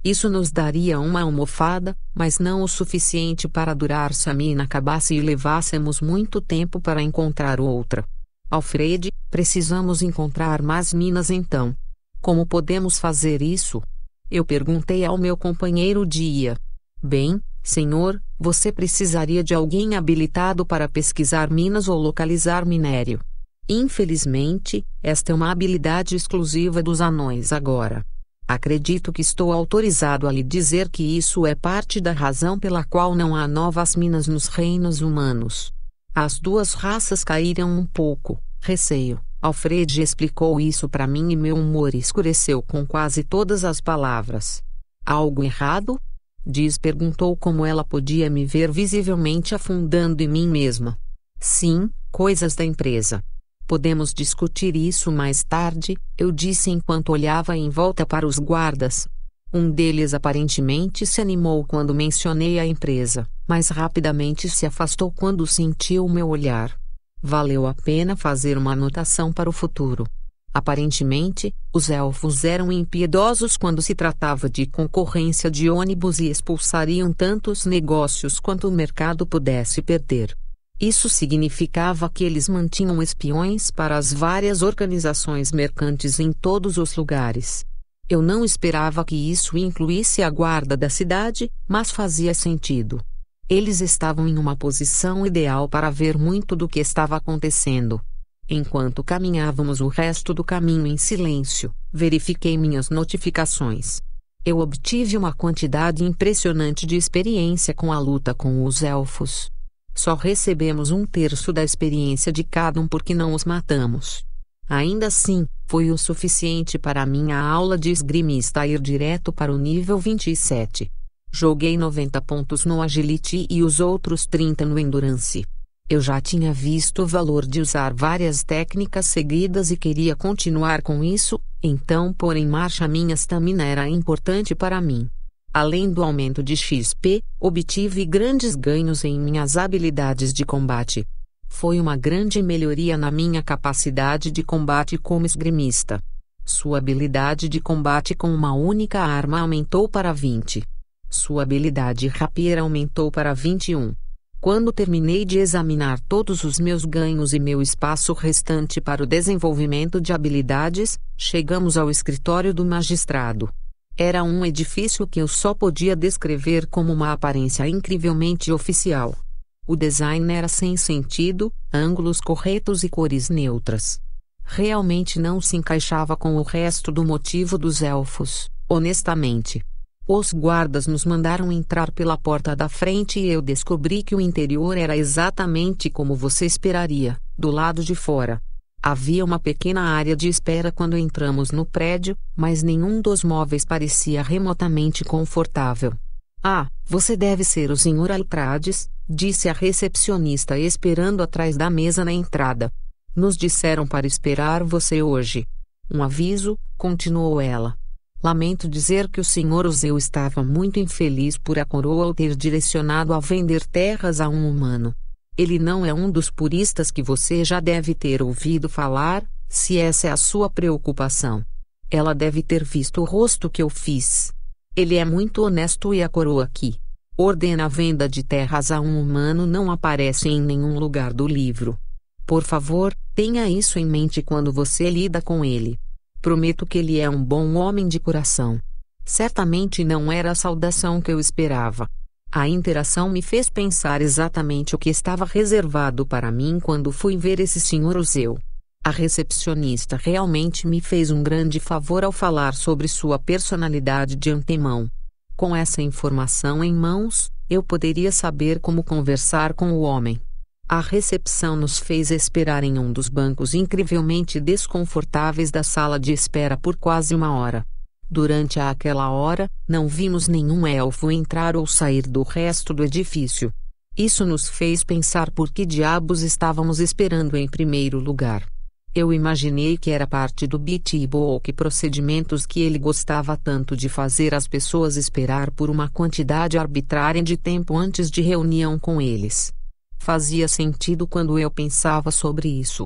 Isso nos daria uma almofada, mas não o suficiente para durar se a mina acabasse e levássemos muito tempo para encontrar outra. Alfred, precisamos encontrar mais minas então. Como podemos fazer isso? Eu perguntei ao meu companheiro de IA. Bem, senhor, você precisaria de alguém habilitado para pesquisar minas ou localizar minério. Infelizmente, esta é uma habilidade exclusiva dos anões agora. Acredito que estou autorizado a lhe dizer que isso é parte da razão pela qual não há novas minas nos reinos humanos. As duas raças caíram um pouco, receio. Alfred explicou isso para mim e meu humor escureceu com quase todas as palavras. Algo errado? Diz perguntou como ela podia me ver visivelmente afundando em mim mesma. Sim, coisas da empresa. Podemos discutir isso mais tarde, eu disse enquanto olhava em volta para os guardas. Um deles aparentemente se animou quando mencionei a empresa, mas rapidamente se afastou quando sentiu meu olhar. Valeu a pena fazer uma anotação para o futuro. Aparentemente, os elfos eram impiedosos quando se tratava de concorrência de ônibus e expulsariam tantos negócios quanto o mercado pudesse perder. Isso significava que eles mantinham espiões para as várias organizações mercantes em todos os lugares. Eu não esperava que isso incluísse a guarda da cidade, mas fazia sentido. Eles estavam em uma posição ideal para ver muito do que estava acontecendo. Enquanto caminhávamos o resto do caminho em silêncio, verifiquei minhas notificações. Eu obtive uma quantidade impressionante de experiência com a luta com os elfos. Só recebemos 1/3 da experiência de cada um porque não os matamos. Ainda assim, foi o suficiente para minha aula de esgrimista ir direto para o nível 27. Joguei 90 pontos no Agility e os outros 30 no Endurance. Eu já tinha visto o valor de usar várias técnicas seguidas e queria continuar com isso, então pôr em marcha minha stamina era importante para mim. Além do aumento de XP, obtive grandes ganhos em minhas habilidades de combate. Foi uma grande melhoria na minha capacidade de combate como esgrimista. Sua habilidade de combate com uma única arma aumentou para 20. Sua habilidade rapier aumentou para 21. Quando terminei de examinar todos os meus ganhos e meu espaço restante para o desenvolvimento de habilidades, chegamos ao escritório do magistrado. Era um edifício que eu só podia descrever como uma aparência incrivelmente oficial. O design era sem sentido, ângulos corretos e cores neutras. Realmente não se encaixava com o resto do motivo dos elfos, honestamente. Os guardas nos mandaram entrar pela porta da frente e eu descobri que o interior era exatamente como você esperaria, do lado de fora. Havia uma pequena área de espera quando entramos no prédio, mas nenhum dos móveis parecia remotamente confortável. Ah, você deve ser o Sr. Altrades, disse a recepcionista esperando atrás da mesa na entrada. Nos disseram para esperar você hoje. Um aviso, continuou ela. Lamento dizer que o Sr. Uzeu estava muito infeliz por a coroa o ter direcionado a vender terras a um humano. Ele não é um dos puristas que você já deve ter ouvido falar, se essa é a sua preocupação. Ela deve ter visto o rosto que eu fiz. Ele é muito honesto e a coroa que ordena a venda de terras a um humano não aparece em nenhum lugar do livro. Por favor, tenha isso em mente quando você lida com ele. Prometo que ele é um bom homem de coração. Certamente não era a saudação que eu esperava. A interação me fez pensar exatamente o que estava reservado para mim quando fui ver esse Sr. Uzeu. A recepcionista realmente me fez um grande favor ao falar sobre sua personalidade de antemão. Com essa informação em mãos, eu poderia saber como conversar com o homem. A recepção nos fez esperar em um dos bancos incrivelmente desconfortáveis da sala de espera por quase 1 hora. Durante aquela hora, não vimos nenhum elfo entrar ou sair do resto do edifício. Isso nos fez pensar por que diabos estávamos esperando em primeiro lugar. Eu imaginei que era parte do Bitbook procedimentos que ele gostava tanto de fazer as pessoas esperar por uma quantidade arbitrária de tempo antes de reunião com eles. Fazia sentido quando eu pensava sobre isso.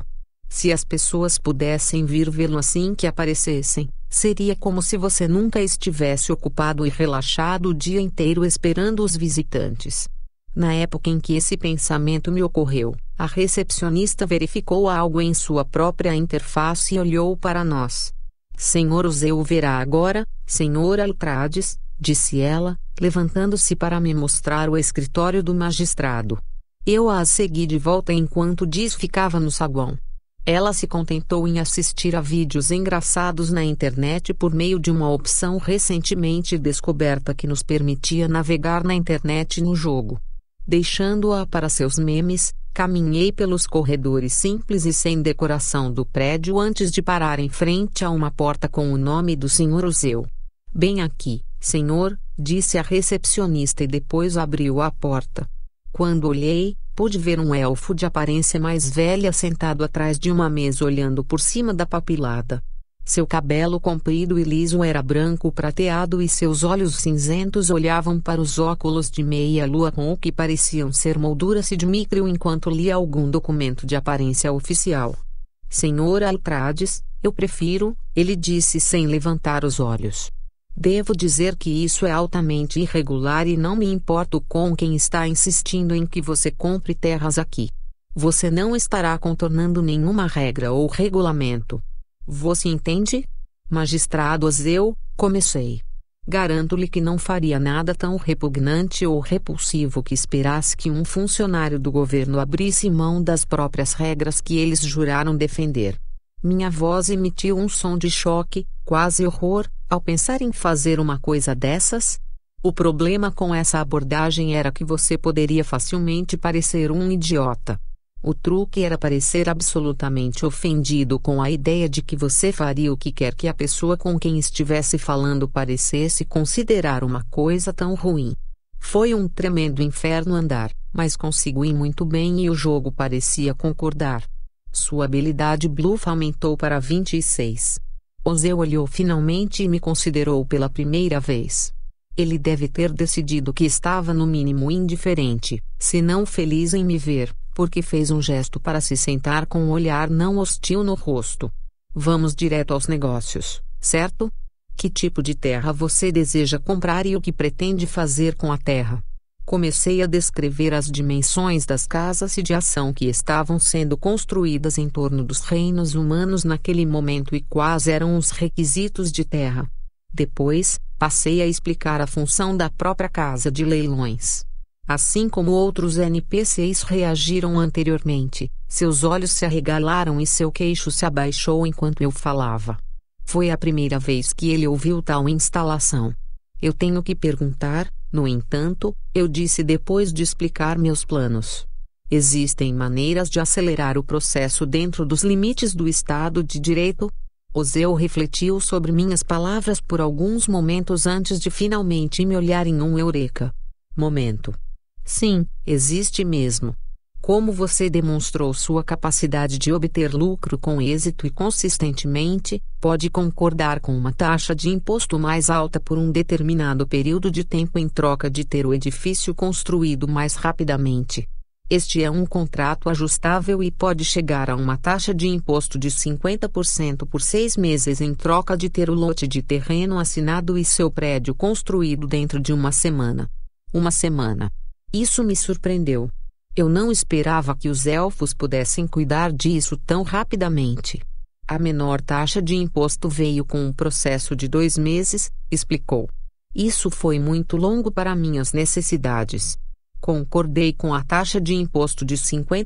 Se as pessoas pudessem vir vê-lo assim que aparecessem, seria como se você nunca estivesse ocupado e relaxado o dia inteiro esperando os visitantes. Na época em que esse pensamento me ocorreu, a recepcionista verificou algo em sua própria interface e olhou para nós. Senhor Uzeu verá agora, Sr. Altrades, disse ela, levantando-se para me mostrar o escritório do magistrado. Eu a segui de volta enquanto Diz ficava no saguão. Ela se contentou em assistir a vídeos engraçados na internet por meio de uma opção recentemente descoberta que nos permitia navegar na internet no jogo. Deixando-a para seus memes, caminhei pelos corredores simples e sem decoração do prédio antes de parar em frente a uma porta com o nome do Sr. Uzeu. Bem aqui, senhor, disse a recepcionista e depois abriu a porta. Quando olhei, pude ver um elfo de aparência mais velha sentado atrás de uma mesa olhando por cima da papilada. Seu cabelo comprido e liso era branco prateado e seus olhos cinzentos olhavam para os óculos de meia-lua com o que pareciam ser molduras de micro enquanto lia algum documento de aparência oficial. Senhor Altrades, eu prefiro, ele disse sem levantar os olhos. Devo dizer que isso é altamente irregular e não me importo com quem está insistindo em que você compre terras aqui. Você não estará contornando nenhuma regra ou regulamento. Você entende? Magistrado Uzeu, comecei. Garanto-lhe que não faria nada tão repugnante ou repulsivo que esperasse que um funcionário do governo abrisse mão das próprias regras que eles juraram defender. Minha voz emitiu um som de choque, quase horror, ao pensar em fazer uma coisa dessas. O problema com essa abordagem era que você poderia facilmente parecer um idiota. O truque era parecer absolutamente ofendido com a ideia de que você faria o que quer que a pessoa com quem estivesse falando parecesse considerar uma coisa tão ruim. Foi um tremendo inferno andar, mas consegui muito bem e o jogo parecia concordar. Sua habilidade bluff aumentou para 26. Uzeu olhou finalmente e me considerou pela primeira vez. Ele deve ter decidido que estava no mínimo indiferente, se não feliz em me ver, porque fez um gesto para se sentar com um olhar não hostil no rosto. Vamos direto aos negócios, certo? Que tipo de terra você deseja comprar e o que pretende fazer com a terra? Comecei a descrever as dimensões das casas de ação que estavam sendo construídas em torno dos reinos humanos naquele momento e quais eram os requisitos de terra. Depois, passei a explicar a função da própria casa de leilões. Assim como outros NPCs reagiram anteriormente, seus olhos se arregalaram e seu queixo se abaixou enquanto eu falava. Foi a primeira vez que ele ouviu tal instalação. Eu tenho que perguntar, no entanto, eu disse depois de explicar meus planos. Existem maneiras de acelerar o processo dentro dos limites do Estado de Direito? Uzeu refletiu sobre minhas palavras por alguns momentos antes de finalmente me olhar em um eureka. Momento. Sim, existe mesmo. Como você demonstrou sua capacidade de obter lucro com êxito e consistentemente, pode concordar com uma taxa de imposto mais alta por um determinado período de tempo em troca de ter o edifício construído mais rapidamente. Este é um contrato ajustável e pode chegar a uma taxa de imposto de 50% por 6 meses em troca de ter o lote de terreno assinado e seu prédio construído dentro de uma semana. Uma semana. Isso me surpreendeu. Eu não esperava que os elfos pudessem cuidar disso tão rapidamente. A menor taxa de imposto veio com um processo de 2 meses, explicou. Isso foi muito longo para minhas necessidades. Concordei com a taxa de imposto de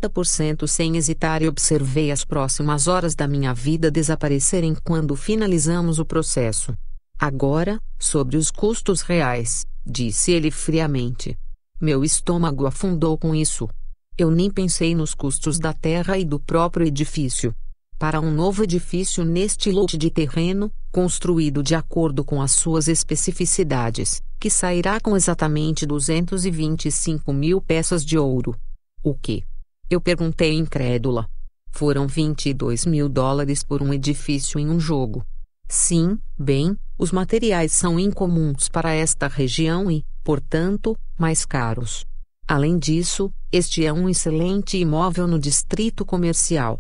50% sem hesitar e observei as próximas horas da minha vida desaparecerem quando finalizamos o processo. Agora, sobre os custos reais, disse ele friamente. Meu estômago afundou com isso. Eu nem pensei nos custos da terra e do próprio edifício. Para um novo edifício neste lote de terreno, construído de acordo com as suas especificidades, que sairá com exatamente 225 mil peças de ouro. O quê? Eu perguntei incrédula. Foram 22 mil dólares por um edifício em um jogo. Sim, bem, os materiais são incomuns para esta região e, portanto, mais caros. Além disso, este é um excelente imóvel no distrito comercial.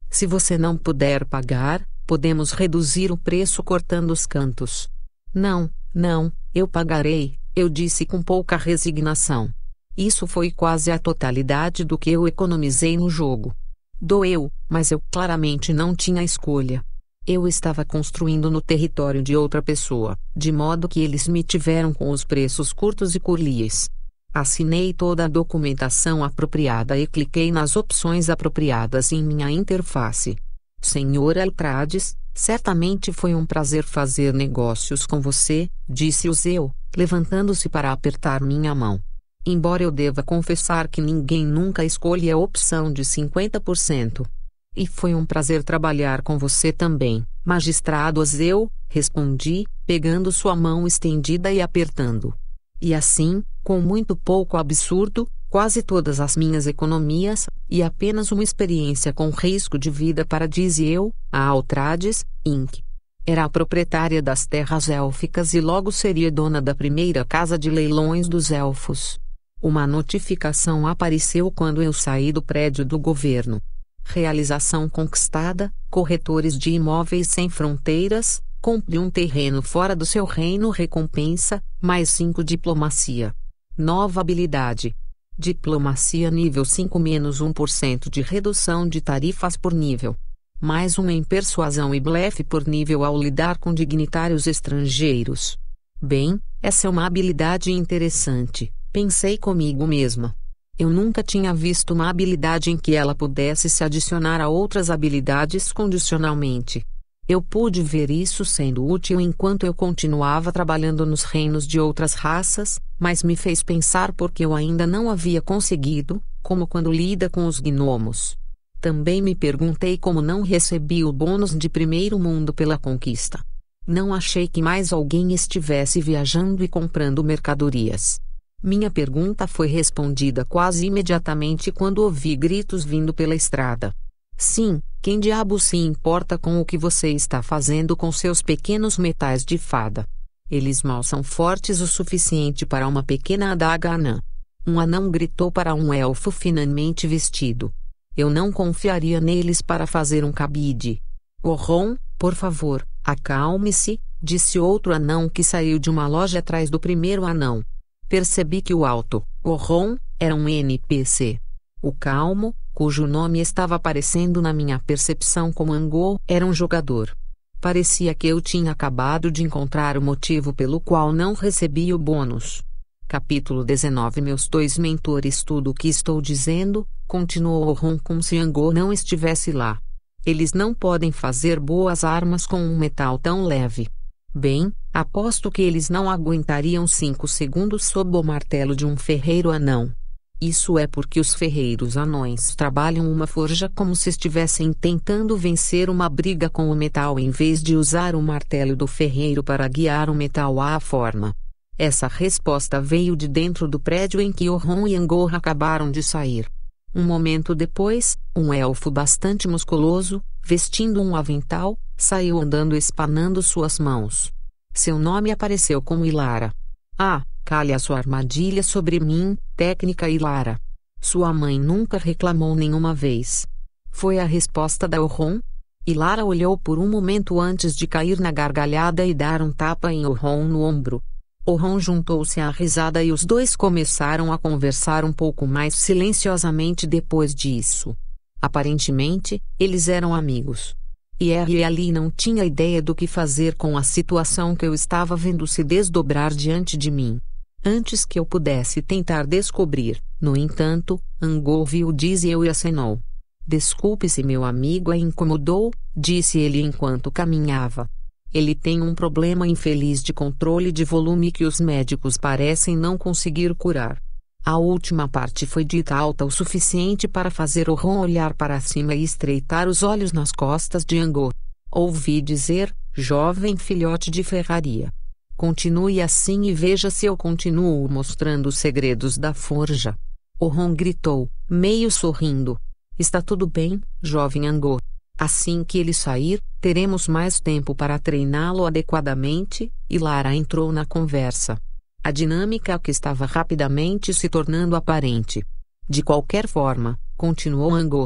Se você não puder pagar, podemos reduzir o preço cortando os cantos. Não, não, eu pagarei, eu disse com pouca resignação. Isso foi quase a totalidade do que eu economizei no jogo. Doeu, mas eu claramente não tinha escolha. Eu estava construindo no território de outra pessoa, de modo que eles me tiveram com os preços curtos e curlies. Assinei toda a documentação apropriada e cliquei nas opções apropriadas em minha interface. Sr. Altrades, certamente foi um prazer fazer negócios com você, disse o Zeu, levantando-se para apertar minha mão. Embora eu deva confessar que ninguém nunca escolhe a opção de 50%. E foi um prazer trabalhar com você também, magistrado Zeu, respondi, pegando sua mão estendida e apertando. E assim, com muito pouco absurdo, quase todas as minhas economias, e apenas uma experiência com risco de vida paradise eu, a Altrades, Inc. Era a proprietária das terras élficas e logo seria dona da primeira casa de leilões dos elfos. Uma notificação apareceu quando eu saí do prédio do governo. Realização conquistada, corretores de imóveis sem fronteiras, compre um terreno fora do seu reino recompensa, mais 5 diplomacia. Nova habilidade. Diplomacia nível 5 menos 1% de redução de tarifas por nível. Mais uma em persuasão e blefe por nível ao lidar com dignitários estrangeiros. Bem, essa é uma habilidade interessante, pensei comigo mesma. Eu nunca tinha visto uma habilidade em que ela pudesse se adicionar a outras habilidades condicionalmente. Eu pude ver isso sendo útil enquanto eu continuava trabalhando nos reinos de outras raças, mas me fez pensar porque eu ainda não havia conseguido, como quando lida com os gnomos. Também me perguntei como não recebi o bônus de primeiro mundo pela conquista. Não achei que mais alguém estivesse viajando e comprando mercadorias. Minha pergunta foi respondida quase imediatamente quando ouvi gritos vindo pela estrada. Sim, quem diabo se importa com o que você está fazendo com seus pequenos metais de fada? Eles mal são fortes o suficiente para uma pequena adaga anã. Um anão gritou para um elfo finamente vestido. Eu não confiaria neles para fazer um cabide. Orron, por favor, acalme-se, disse outro anão que saiu de uma loja atrás do primeiro anão. Percebi que o alto, Orron, era um NPC. O calmo, cujo nome estava aparecendo na minha percepção como Angol, era um jogador. Parecia que eu tinha acabado de encontrar o motivo pelo qual não recebi o bônus. Capítulo 19. Meus dois mentores. Tudo o que estou dizendo, continuou Orron como se Angol não estivesse lá. Eles não podem fazer boas armas com um metal tão leve. Bem, aposto que eles não aguentariam 5 segundos sob o martelo de um ferreiro anão. Isso é porque os ferreiros anões trabalham uma forja como se estivessem tentando vencer uma briga com o metal em vez de usar o martelo do ferreiro para guiar o metal à forma. Essa resposta veio de dentro do prédio em que Orron e Angol acabaram de sair. Um momento depois, um elfo bastante musculoso, vestindo um avental, saiu andando espanando suas mãos. Seu nome apareceu como Ilara. Ah, cale a sua armadilha sobre mim, técnica Ilara. Sua mãe nunca reclamou nenhuma vez. Foi a resposta da Orron. Ilara olhou por um momento antes de cair na gargalhada e dar um tapa em Orron no ombro. Orron juntou-se à risada e os dois começaram a conversar um pouco mais silenciosamente depois disso. Aparentemente, eles eram amigos. E ali não tinha ideia do que fazer com a situação que eu estava vendo se desdobrar diante de mim. Antes que eu pudesse tentar descobrir, no entanto, Angol viu Diesel e acenou. Desculpe se meu amigo a incomodou, disse ele enquanto caminhava. Ele tem um problema infeliz de controle de volume que os médicos parecem não conseguir curar. A última parte foi dita alta o suficiente para fazer Orron olhar para cima e estreitar os olhos nas costas de Angol. Ouvi dizer, jovem filhote de ferraria. Continue assim e veja se eu continuo mostrando os segredos da forja. Orron gritou, meio sorrindo. Está tudo bem, jovem Angol. Assim que ele sair, teremos mais tempo para treiná-lo adequadamente, e Lara entrou na conversa. A dinâmica que estava rapidamente se tornando aparente. De qualquer forma, continuou Angol.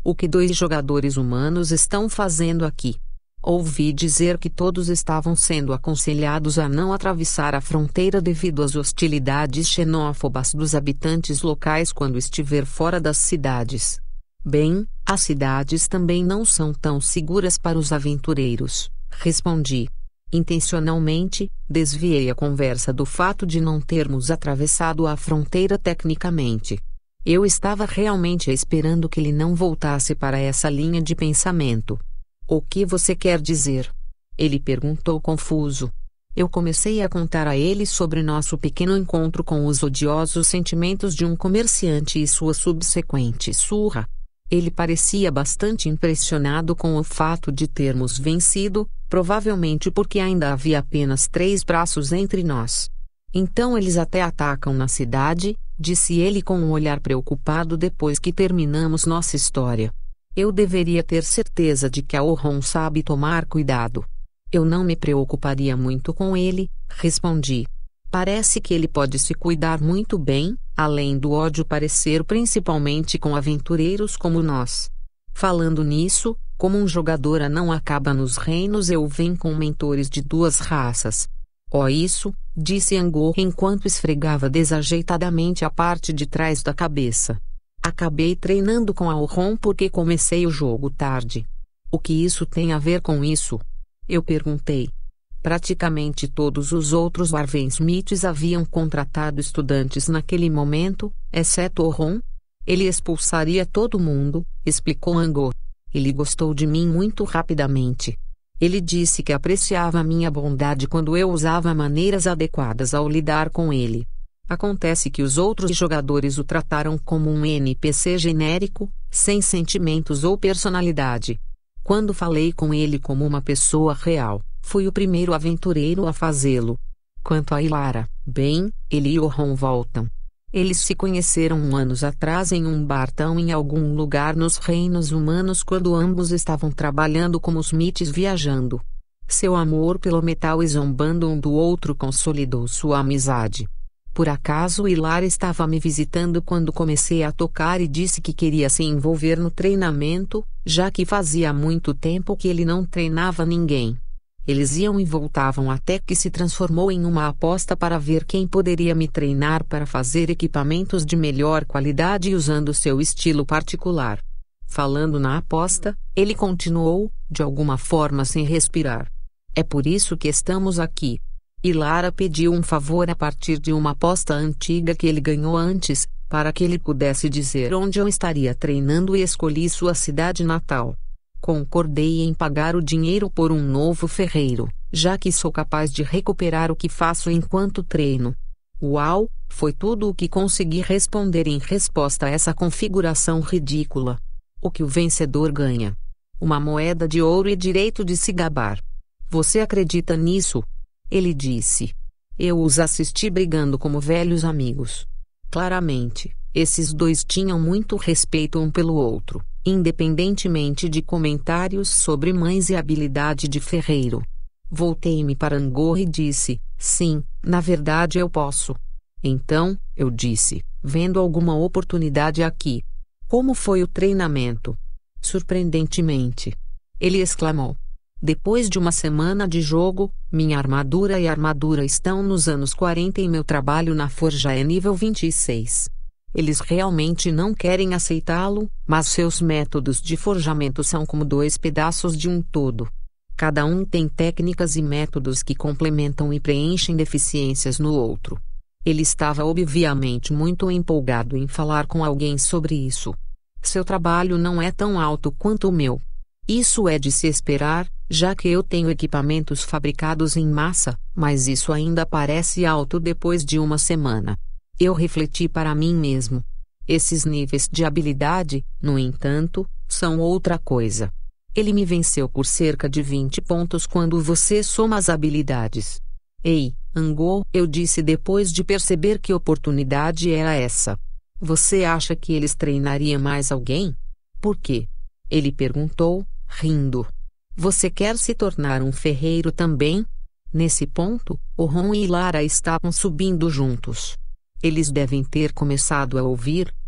O que 2 jogadores humanos estão fazendo aqui? Ouvi dizer que todos estavam sendo aconselhados a não atravessar a fronteira devido às hostilidades xenófobas dos habitantes locais quando estiver fora das cidades. Bem, as cidades também não são tão seguras para os aventureiros, respondi. Intencionalmente, desviei a conversa do fato de não termos atravessado a fronteira tecnicamente. Eu estava realmente esperando que ele não voltasse para essa linha de pensamento. O que você quer dizer? Ele perguntou confuso. Eu comecei a contar a ele sobre nosso pequeno encontro com os odiosos sentimentos de um comerciante e sua subsequente surra. Ele parecia bastante impressionado com o fato de termos vencido, provavelmente porque ainda havia apenas 3 braços entre nós. Então eles até atacam na cidade, disse ele com um olhar preocupado depois que terminamos nossa história. Eu deveria ter certeza de que a Orron sabe tomar cuidado. Eu não me preocuparia muito com ele, respondi. Parece que ele pode se cuidar muito bem, além do ódio parecer principalmente com aventureiros como nós. Falando nisso, como um jogador não acaba nos reinos, eu venho com mentores de 2 raças. Oh, isso, disse Angor enquanto esfregava desajeitadamente a parte de trás da cabeça. Acabei treinando com a Orron porque comecei o jogo tarde. O que isso tem a ver com isso? Eu perguntei. Praticamente todos os outros Arvensmiths haviam contratado estudantes naquele momento, exceto Orron. Ele expulsaria todo mundo, explicou Angor. Ele gostou de mim muito rapidamente. Ele disse que apreciava minha bondade quando eu usava maneiras adequadas ao lidar com ele. Acontece que os outros jogadores o trataram como um NPC genérico, sem sentimentos ou personalidade. Quando falei com ele como uma pessoa real, fui o primeiro aventureiro a fazê-lo. Quanto a Ilara, bem, ele e Orron voltam. Eles se conheceram anos atrás em um bartão em algum lugar nos reinos humanos quando ambos estavam trabalhando como Smiths viajando. Seu amor pelo metal e zombando um do outro consolidou sua amizade. Por acaso Ilara estava me visitando quando comecei a tocar e disse que queria se envolver no treinamento, já que fazia muito tempo que ele não treinava ninguém. Eles iam e voltavam até que se transformou em uma aposta para ver quem poderia me treinar para fazer equipamentos de melhor qualidade usando seu estilo particular. Falando na aposta, ele continuou, de alguma forma sem respirar. É por isso que estamos aqui. Ilara pediu um favor a partir de uma aposta antiga que ele ganhou antes, para que ele pudesse dizer onde eu estaria treinando e escolhi sua cidade natal. Concordei em pagar o dinheiro por um novo ferreiro, já que sou capaz de recuperar o que faço enquanto treino. Uau, foi tudo o que consegui responder em resposta a essa configuração ridícula. O que o vencedor ganha? Uma moeda de ouro e direito de se gabar. Você acredita nisso? Ele disse. Eu os assisti brigando como velhos amigos. Claramente, esses 2 tinham muito respeito um pelo outro, independentemente de comentários sobre mães e habilidade de ferreiro. Voltei-me para Angor e disse, sim, na verdade eu posso. Então, eu disse, vendo alguma oportunidade aqui. Como foi o treinamento? Surpreendentemente. Ele exclamou. Depois de uma semana de jogo, minha armadura e armadura estão nos anos 40 e meu trabalho na forja é nível 26. Eles realmente não querem aceitá-lo, mas seus métodos de forjamento são como 2 pedaços de um todo. Cada um tem técnicas e métodos que complementam e preenchem deficiências no outro. Ele estava obviamente muito empolgado em falar com alguém sobre isso. Seu trabalho não é tão alto quanto o meu. Isso é de se esperar, já que eu tenho equipamentos fabricados em massa, mas isso ainda parece alto depois de uma semana. Eu refleti para mim mesmo. Esses níveis de habilidade, no entanto, são outra coisa. Ele me venceu por cerca de 20 pontos quando você soma as habilidades. Ei, Angor, eu disse depois de perceber que oportunidade era essa. Você acha que eles treinariam mais alguém? Por quê? Ele perguntou, rindo. Você quer se tornar um ferreiro também? Nesse ponto, Orron e Ilara estavam subindo juntos. Eles devem ter começado a ouvir,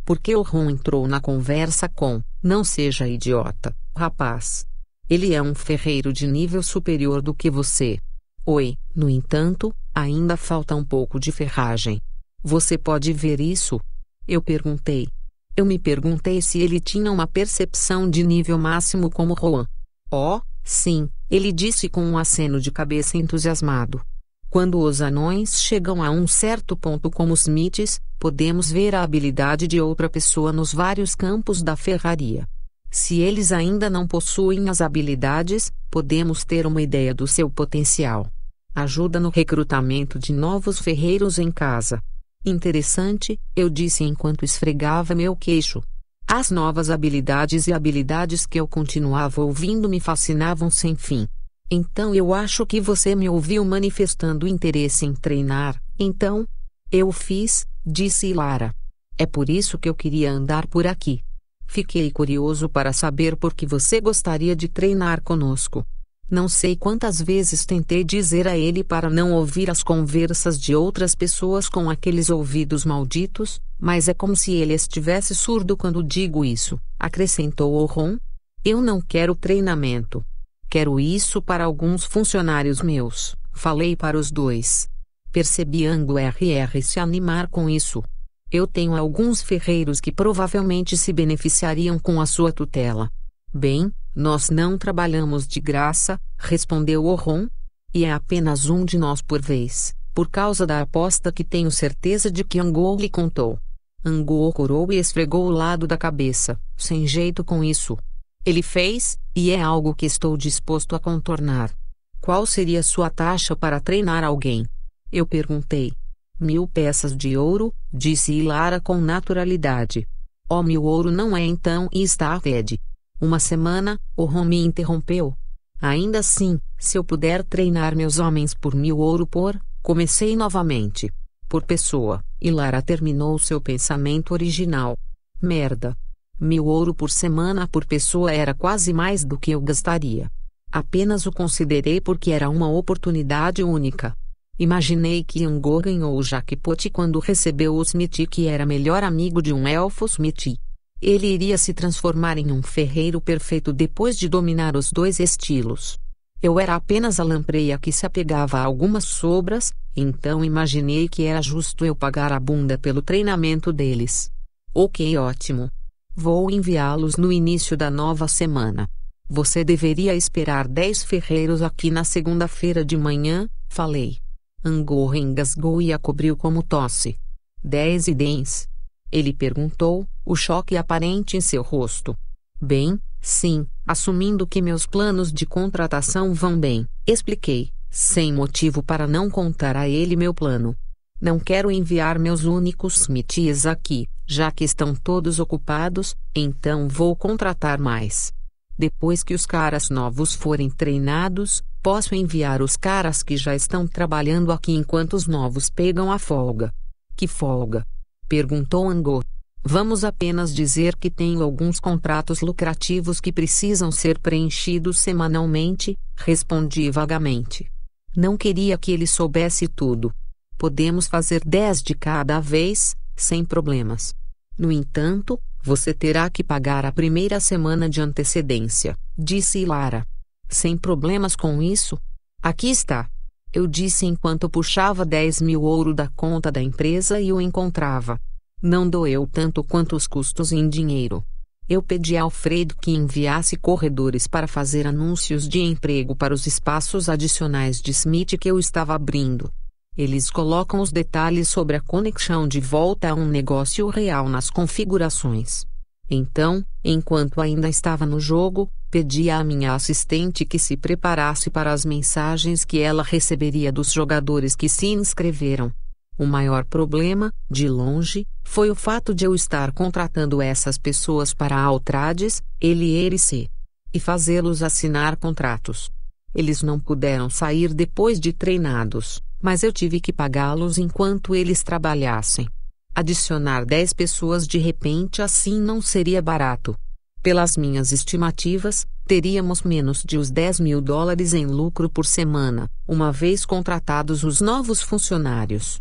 Porque o Ron entrou na conversa com: não seja idiota, rapaz. Ele é um ferreiro de nível superior do que você. Oi, no entanto, ainda falta um pouco de ferragem. Você pode ver isso? Eu perguntei. Eu me perguntei se ele tinha uma percepção de nível máximo como Juan. Oh, sim, ele disse com um aceno de cabeça entusiasmado. Quando os anões chegam a um certo ponto como os Smiths, podemos ver a habilidade de outra pessoa nos vários campos da ferraria. Se eles ainda não possuem as habilidades, podemos ter uma ideia do seu potencial. Ajuda no recrutamento de novos ferreiros em casa. Interessante, eu disse enquanto esfregava meu queixo. As novas habilidades e habilidades que eu continuava ouvindo me fascinavam sem fim. Então eu acho que você me ouviu manifestando interesse em treinar, então? Eu fiz, disse Lara. É por isso que eu queria andar por aqui. Fiquei curioso para saber por que você gostaria de treinar conosco. Não sei quantas vezes tentei dizer a ele para não ouvir as conversas de outras pessoas com aqueles ouvidos malditos, mas é como se ele estivesse surdo quando digo isso, acrescentou o Ron. Eu não quero treinamento. Quero isso para alguns funcionários meus, falei para os dois. Percebi Ango RR se animar com isso. Eu tenho alguns ferreiros que provavelmente se beneficiariam com a sua tutela. Bem, nós não trabalhamos de graça, respondeu o Ron. E é apenas um de nós por vez, por causa da aposta que tenho certeza de que Ango lhe contou. Ango corou e esfregou o lado da cabeça, sem jeito com isso. Ele fez, e é algo que estou disposto a contornar. Qual seria sua taxa para treinar alguém? Eu perguntei. 1000 peças de ouro, disse Ilara com naturalidade. Oh, 1000 ouro não é então e está Ted. Uma semana, o Ron me interrompeu. Ainda assim, se eu puder treinar meus homens por 1000 ouro por, comecei novamente. Por pessoa, Ilara terminou seu pensamento original. Merda. 1000 ouro por semana por pessoa era quase mais do que eu gastaria. Apenas o considerei porque era uma oportunidade única. Imaginei que Ango ganhou o jackpot quando recebeu o Smith, que era melhor amigo de um elfo Smith. Ele iria se transformar em um ferreiro perfeito depois de dominar os dois estilos. Eu era apenas a lampreia que se apegava a algumas sobras, então imaginei que era justo eu pagar a bunda pelo treinamento deles. Ok, ótimo. Vou enviá-los no início da nova semana. Você deveria esperar 10 ferreiros aqui na segunda-feira de manhã, falei. Ango engasgou e a cobriu como tosse. 10 idens? Ele perguntou, o choque aparente em seu rosto. Bem, sim, assumindo que meus planos de contratação vão bem, expliquei, sem motivo para não contar a ele meu plano. Não quero enviar meus únicos Smiths aqui, já que estão todos ocupados, então vou contratar mais. Depois que os caras novos forem treinados, posso enviar os caras que já estão trabalhando aqui enquanto os novos pegam a folga. Que folga? Perguntou Ango. Vamos apenas dizer que tenho alguns contratos lucrativos que precisam ser preenchidos semanalmente, respondi vagamente. Não queria que ele soubesse tudo. Podemos fazer 10 de cada vez, sem problemas. No entanto, você terá que pagar a primeira semana de antecedência, disse Ilara. Sem problemas com isso? Aqui está. Eu disse enquanto puxava 10.000 ouro da conta da empresa e o encontrava. Não doeu tanto quanto os custos em dinheiro. Eu pedi a Alfredo que enviasse corredores para fazer anúncios de emprego para os espaços adicionais de Smith que eu estava abrindo. Eles colocam os detalhes sobre a conexão de volta a um negócio real nas configurações. Então, enquanto ainda estava no jogo, pedi à minha assistente que se preparasse para as mensagens que ela receberia dos jogadores que se inscreveram. O maior problema, de longe, foi o fato de eu estar contratando essas pessoas para a Altrades, LRC, e fazê-los assinar contratos. Eles não puderam sair depois de treinados, mas eu tive que pagá-los enquanto eles trabalhassem. Adicionar 10 pessoas de repente assim não seria barato. Pelas minhas estimativas, teríamos menos de os $10.000 em lucro por semana, uma vez contratados os novos funcionários.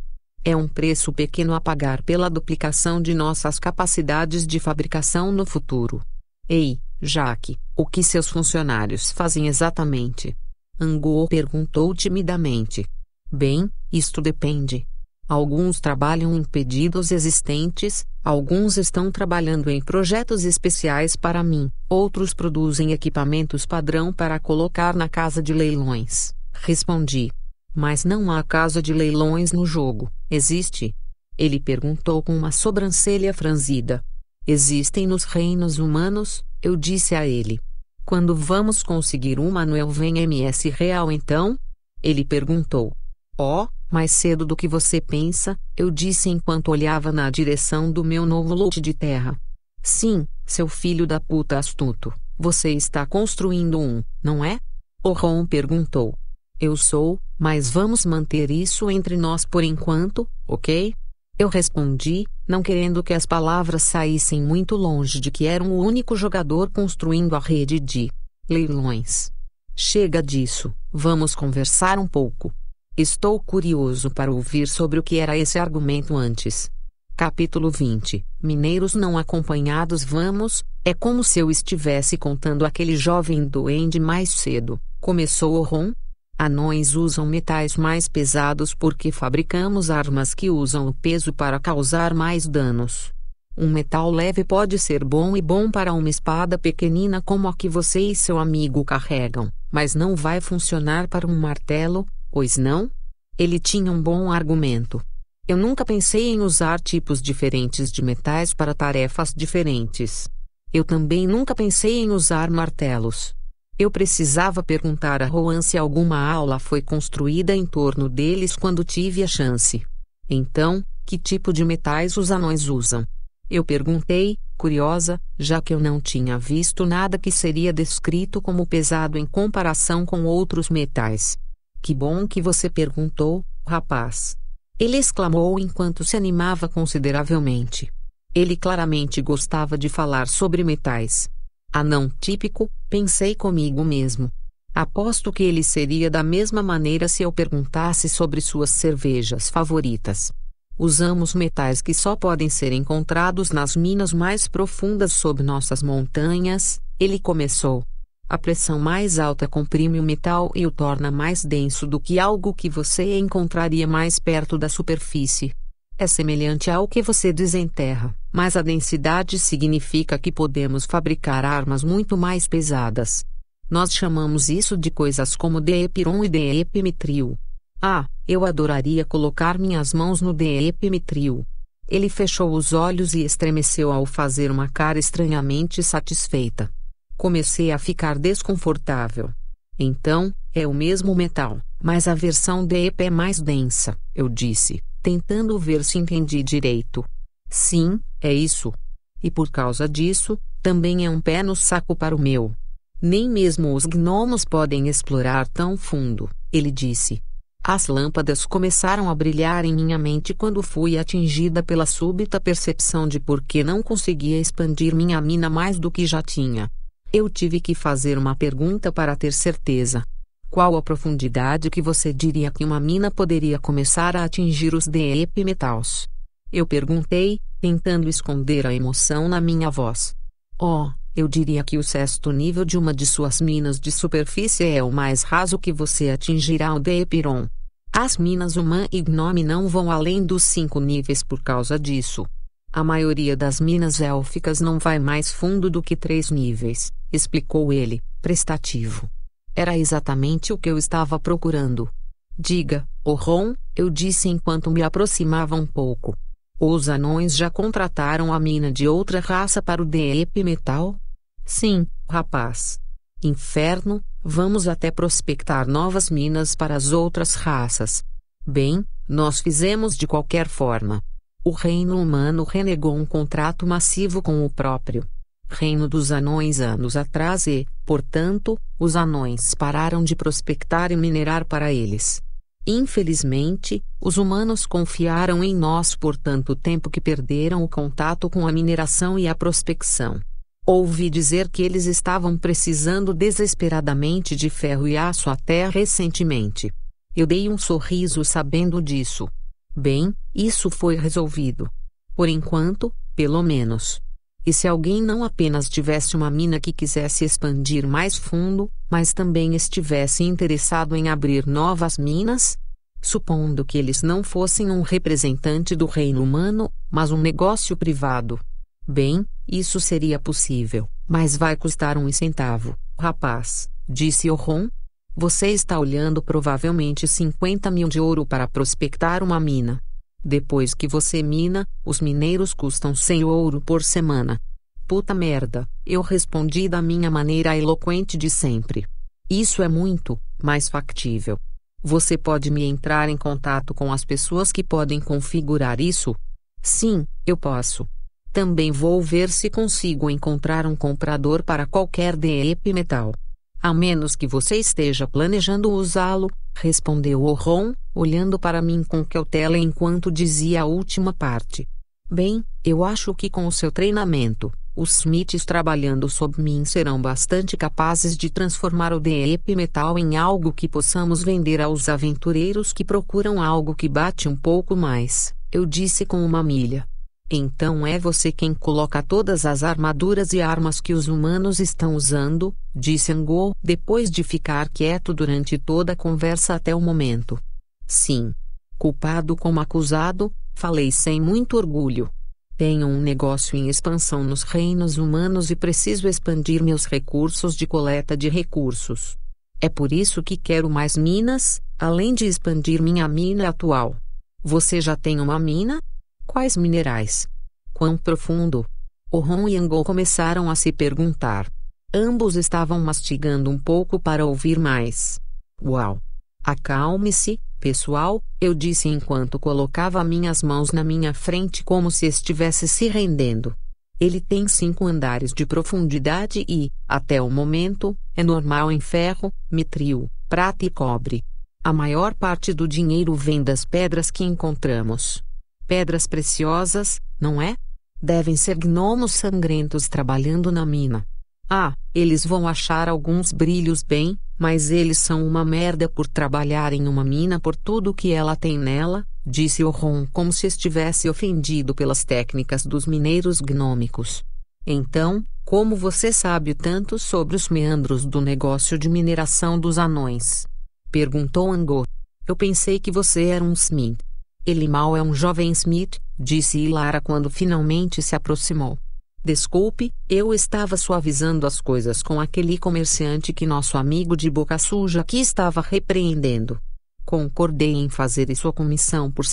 É um preço pequeno a pagar pela duplicação de nossas capacidades de fabricação no futuro. Ei, Jaque, o que seus funcionários fazem exatamente? Anguo perguntou timidamente. Bem, isto depende. Alguns trabalham em pedidos existentes, alguns estão trabalhando em projetos especiais para mim, outros produzem equipamentos padrão para colocar na casa de leilões, respondi. Mas não há casa de leilões no jogo, existe? Ele perguntou com uma sobrancelha franzida. Existem nos reinos humanos, eu disse a ele. Quando vamos conseguir uma no Elven MS real então? Ele perguntou. Oh, mais cedo do que você pensa, eu disse enquanto olhava na direção do meu novo lote de terra. Sim, seu filho da puta astuto, você está construindo um, não é? Orron perguntou. Eu sou, mas vamos manter isso entre nós por enquanto, ok? Eu respondi, não querendo que as palavras saíssem muito longe de que era o único jogador construindo a rede de leilões. Chega disso, vamos conversar um pouco. Estou curioso para ouvir sobre o que era esse argumento antes. Capítulo 20. Mineiros não acompanhados. Vamos, é como se eu estivesse contando aquele jovem duende mais cedo, começou Orron. Anões usam metais mais pesados porque fabricamos armas que usam o peso para causar mais danos. Um metal leve pode ser bom e bom para uma espada pequenina como a que você e seu amigo carregam, mas não vai funcionar para um martelo, pois não? Ele tinha um bom argumento. Eu nunca pensei em usar tipos diferentes de metais para tarefas diferentes. Eu também nunca pensei em usar martelos. Eu precisava perguntar a Rohan se alguma aula foi construída em torno deles quando tive a chance. Então, que tipo de metais os anões usam? Eu perguntei, curiosa, já que eu não tinha visto nada que seria descrito como pesado em comparação com outros metais. Que bom que você perguntou, rapaz. Ele exclamou enquanto se animava consideravelmente. Ele claramente gostava de falar sobre metais. Anão típico, pensei comigo mesmo. Aposto que ele seria da mesma maneira se eu perguntasse sobre suas cervejas favoritas. Usamos metais que só podem ser encontrados nas minas mais profundas sob nossas montanhas, ele começou. A pressão mais alta comprime o metal e o torna mais denso do que algo que você encontraria mais perto da superfície. É semelhante ao que você desenterra, mas a densidade significa que podemos fabricar armas muito mais pesadas. Nós chamamos isso de coisas como Deepiron e Deepmitril. Ah, eu adoraria colocar minhas mãos no Deepmitril. Ele fechou os olhos e estremeceu ao fazer uma cara estranhamente satisfeita. Comecei a ficar desconfortável. Então, é o mesmo metal, mas a versão Deep é mais densa, eu disse, tentando ver se entendi direito. Sim, é isso. E por causa disso, também é um pé no saco para o meu. Nem mesmo os gnomos podem explorar tão fundo, ele disse. As lâmpadas começaram a brilhar em minha mente quando fui atingida pela súbita percepção de por que não conseguia expandir minha mina mais do que já tinha. Eu tive que fazer uma pergunta para ter certeza. Qual a profundidade que você diria que uma mina poderia começar a atingir os Deep Metals? Eu perguntei, tentando esconder a emoção na minha voz. Oh, eu diria que o sexto nível de uma de suas minas de superfície é o mais raso que você atingirá ao Deepiron. As minas humã e gnome não vão além dos 5 níveis por causa disso. A maioria das minas élficas não vai mais fundo do que 3 níveis, explicou ele, prestativo. Era exatamente o que eu estava procurando. Diga, Orron, eu disse enquanto me aproximava um pouco. Os anões já contrataram a mina de outra raça para o Deep Metal? Sim, rapaz. Inferno, vamos até prospectar novas minas para as outras raças. Bem, nós fizemos de qualquer forma. O reino humano renegou um contrato massivo com o próprio reino dos anões anos atrás e, portanto, os anões pararam de prospectar e minerar para eles. Infelizmente, os humanos confiaram em nós por tanto tempo que perderam o contato com a mineração e a prospecção. Ouvi dizer que eles estavam precisando desesperadamente de ferro e aço até recentemente. Eu dei um sorriso sabendo disso. Bem, isso foi resolvido. Por enquanto, pelo menos. E se alguém não apenas tivesse uma mina que quisesse expandir mais fundo, mas também estivesse interessado em abrir novas minas? Supondo que eles não fossem um representante do reino humano, mas um negócio privado. Bem, isso seria possível, mas vai custar 1 centavo, rapaz, disse Orron. Você está olhando provavelmente 50 mil de ouro para prospectar uma mina. Depois que você mina, os mineiros custam 100 ouro por semana. Puta merda, eu respondi da minha maneira eloquente de sempre. Isso é muito mais factível. Você pode me entrar em contato com as pessoas que podem configurar isso? Sim, eu posso. Também vou ver se consigo encontrar um comprador para qualquer DEP metal. A menos que você esteja planejando usá-lo, respondeu Orron, olhando para mim com cautela enquanto dizia a última parte. Bem, eu acho que com o seu treinamento, os Smiths trabalhando sob mim serão bastante capazes de transformar o DEP metal em algo que possamos vender aos aventureiros que procuram algo que bate um pouco mais, eu disse com uma milha. Então é você quem coloca todas as armaduras e armas que os humanos estão usando, disse Angol, depois de ficar quieto durante toda a conversa até o momento. Sim. Culpado como acusado, falei sem muito orgulho. Tenho um negócio em expansão nos reinos humanos e preciso expandir meus recursos de coleta de recursos. É por isso que quero mais minas, além de expandir minha mina atual. Você já tem uma mina? Quais minerais? Quão profundo? Orron e Angol começaram a se perguntar. Ambos estavam mastigando um pouco para ouvir mais. Uau! Acalme-se, pessoal, eu disse enquanto colocava minhas mãos na minha frente como se estivesse se rendendo. Ele tem 5 andares de profundidade e, até o momento, é normal em ferro, mitril, prata e cobre. A maior parte do dinheiro vem das pedras que encontramos. Pedras preciosas, não é? Devem ser gnomos sangrentos trabalhando na mina. Ah, eles vão achar alguns brilhos bem, mas eles são uma merda por trabalhar em uma mina por tudo que ela tem nela, disse Orron como se estivesse ofendido pelas técnicas dos mineiros gnômicos. Então, como você sabe tanto sobre os meandros do negócio de mineração dos anões? Perguntou Angol. Eu pensei que você era um Smith. Ele mal é um jovem Smith, disse Ilara quando finalmente se aproximou. Desculpe, eu estava suavizando as coisas com aquele comerciante que nosso amigo de boca suja aqui estava repreendendo. Concordei em fazer sua comissão por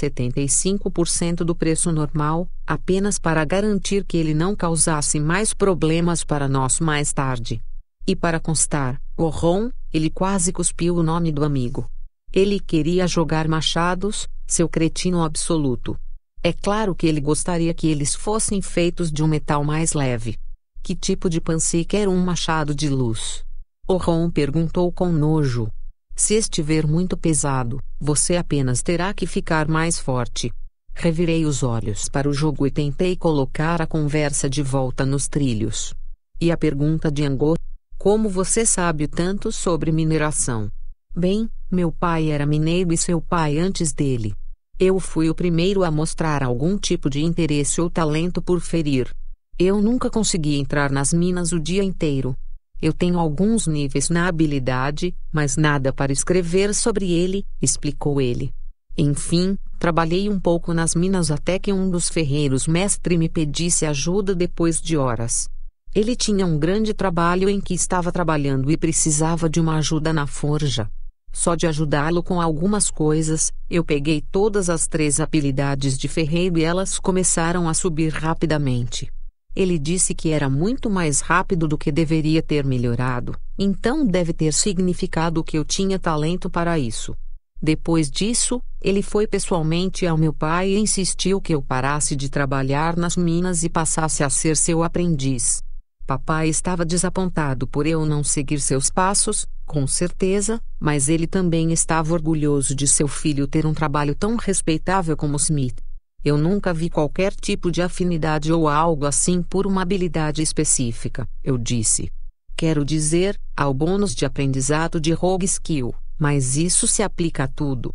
75% do preço normal, apenas para garantir que ele não causasse mais problemas para nós mais tarde. E para constar, Orron, ele quase cuspiu o nome do amigo. Ele queria jogar machados, seu cretino absoluto. É claro que ele gostaria que eles fossem feitos de um metal mais leve. Que tipo de pansy quer um machado de luz? Orron perguntou com nojo. Se estiver muito pesado, você apenas terá que ficar mais forte. Revirei os olhos para o jogo e tentei colocar a conversa de volta nos trilhos. E a pergunta de Angol? Como você sabe tanto sobre mineração? Bem, meu pai era mineiro e seu pai antes dele. Eu fui o primeiro a mostrar algum tipo de interesse ou talento por ferir. Eu nunca consegui entrar nas minas o dia inteiro. Eu tenho alguns níveis na habilidade, mas nada para escrever sobre ele, explicou ele. Enfim, trabalhei um pouco nas minas até que um dos ferreiros mestre me pedisse ajuda depois de horas. Ele tinha um grande trabalho em que estava trabalhando e precisava de uma ajuda na forja. Só de ajudá-lo com algumas coisas, eu peguei todas as 3 habilidades de ferreiro e elas começaram a subir rapidamente. Ele disse que era muito mais rápido do que deveria ter melhorado, então deve ter significado que eu tinha talento para isso. Depois disso, ele foi pessoalmente ao meu pai e insistiu que eu parasse de trabalhar nas minas e passasse a ser seu aprendiz. Papai estava desapontado por eu não seguir seus passos, com certeza, mas ele também estava orgulhoso de seu filho ter um trabalho tão respeitável como Smith. Eu nunca vi qualquer tipo de afinidade ou algo assim por uma habilidade específica, eu disse. Quero dizer, ao bônus de aprendizado de Rogue Skill, mas isso se aplica a tudo.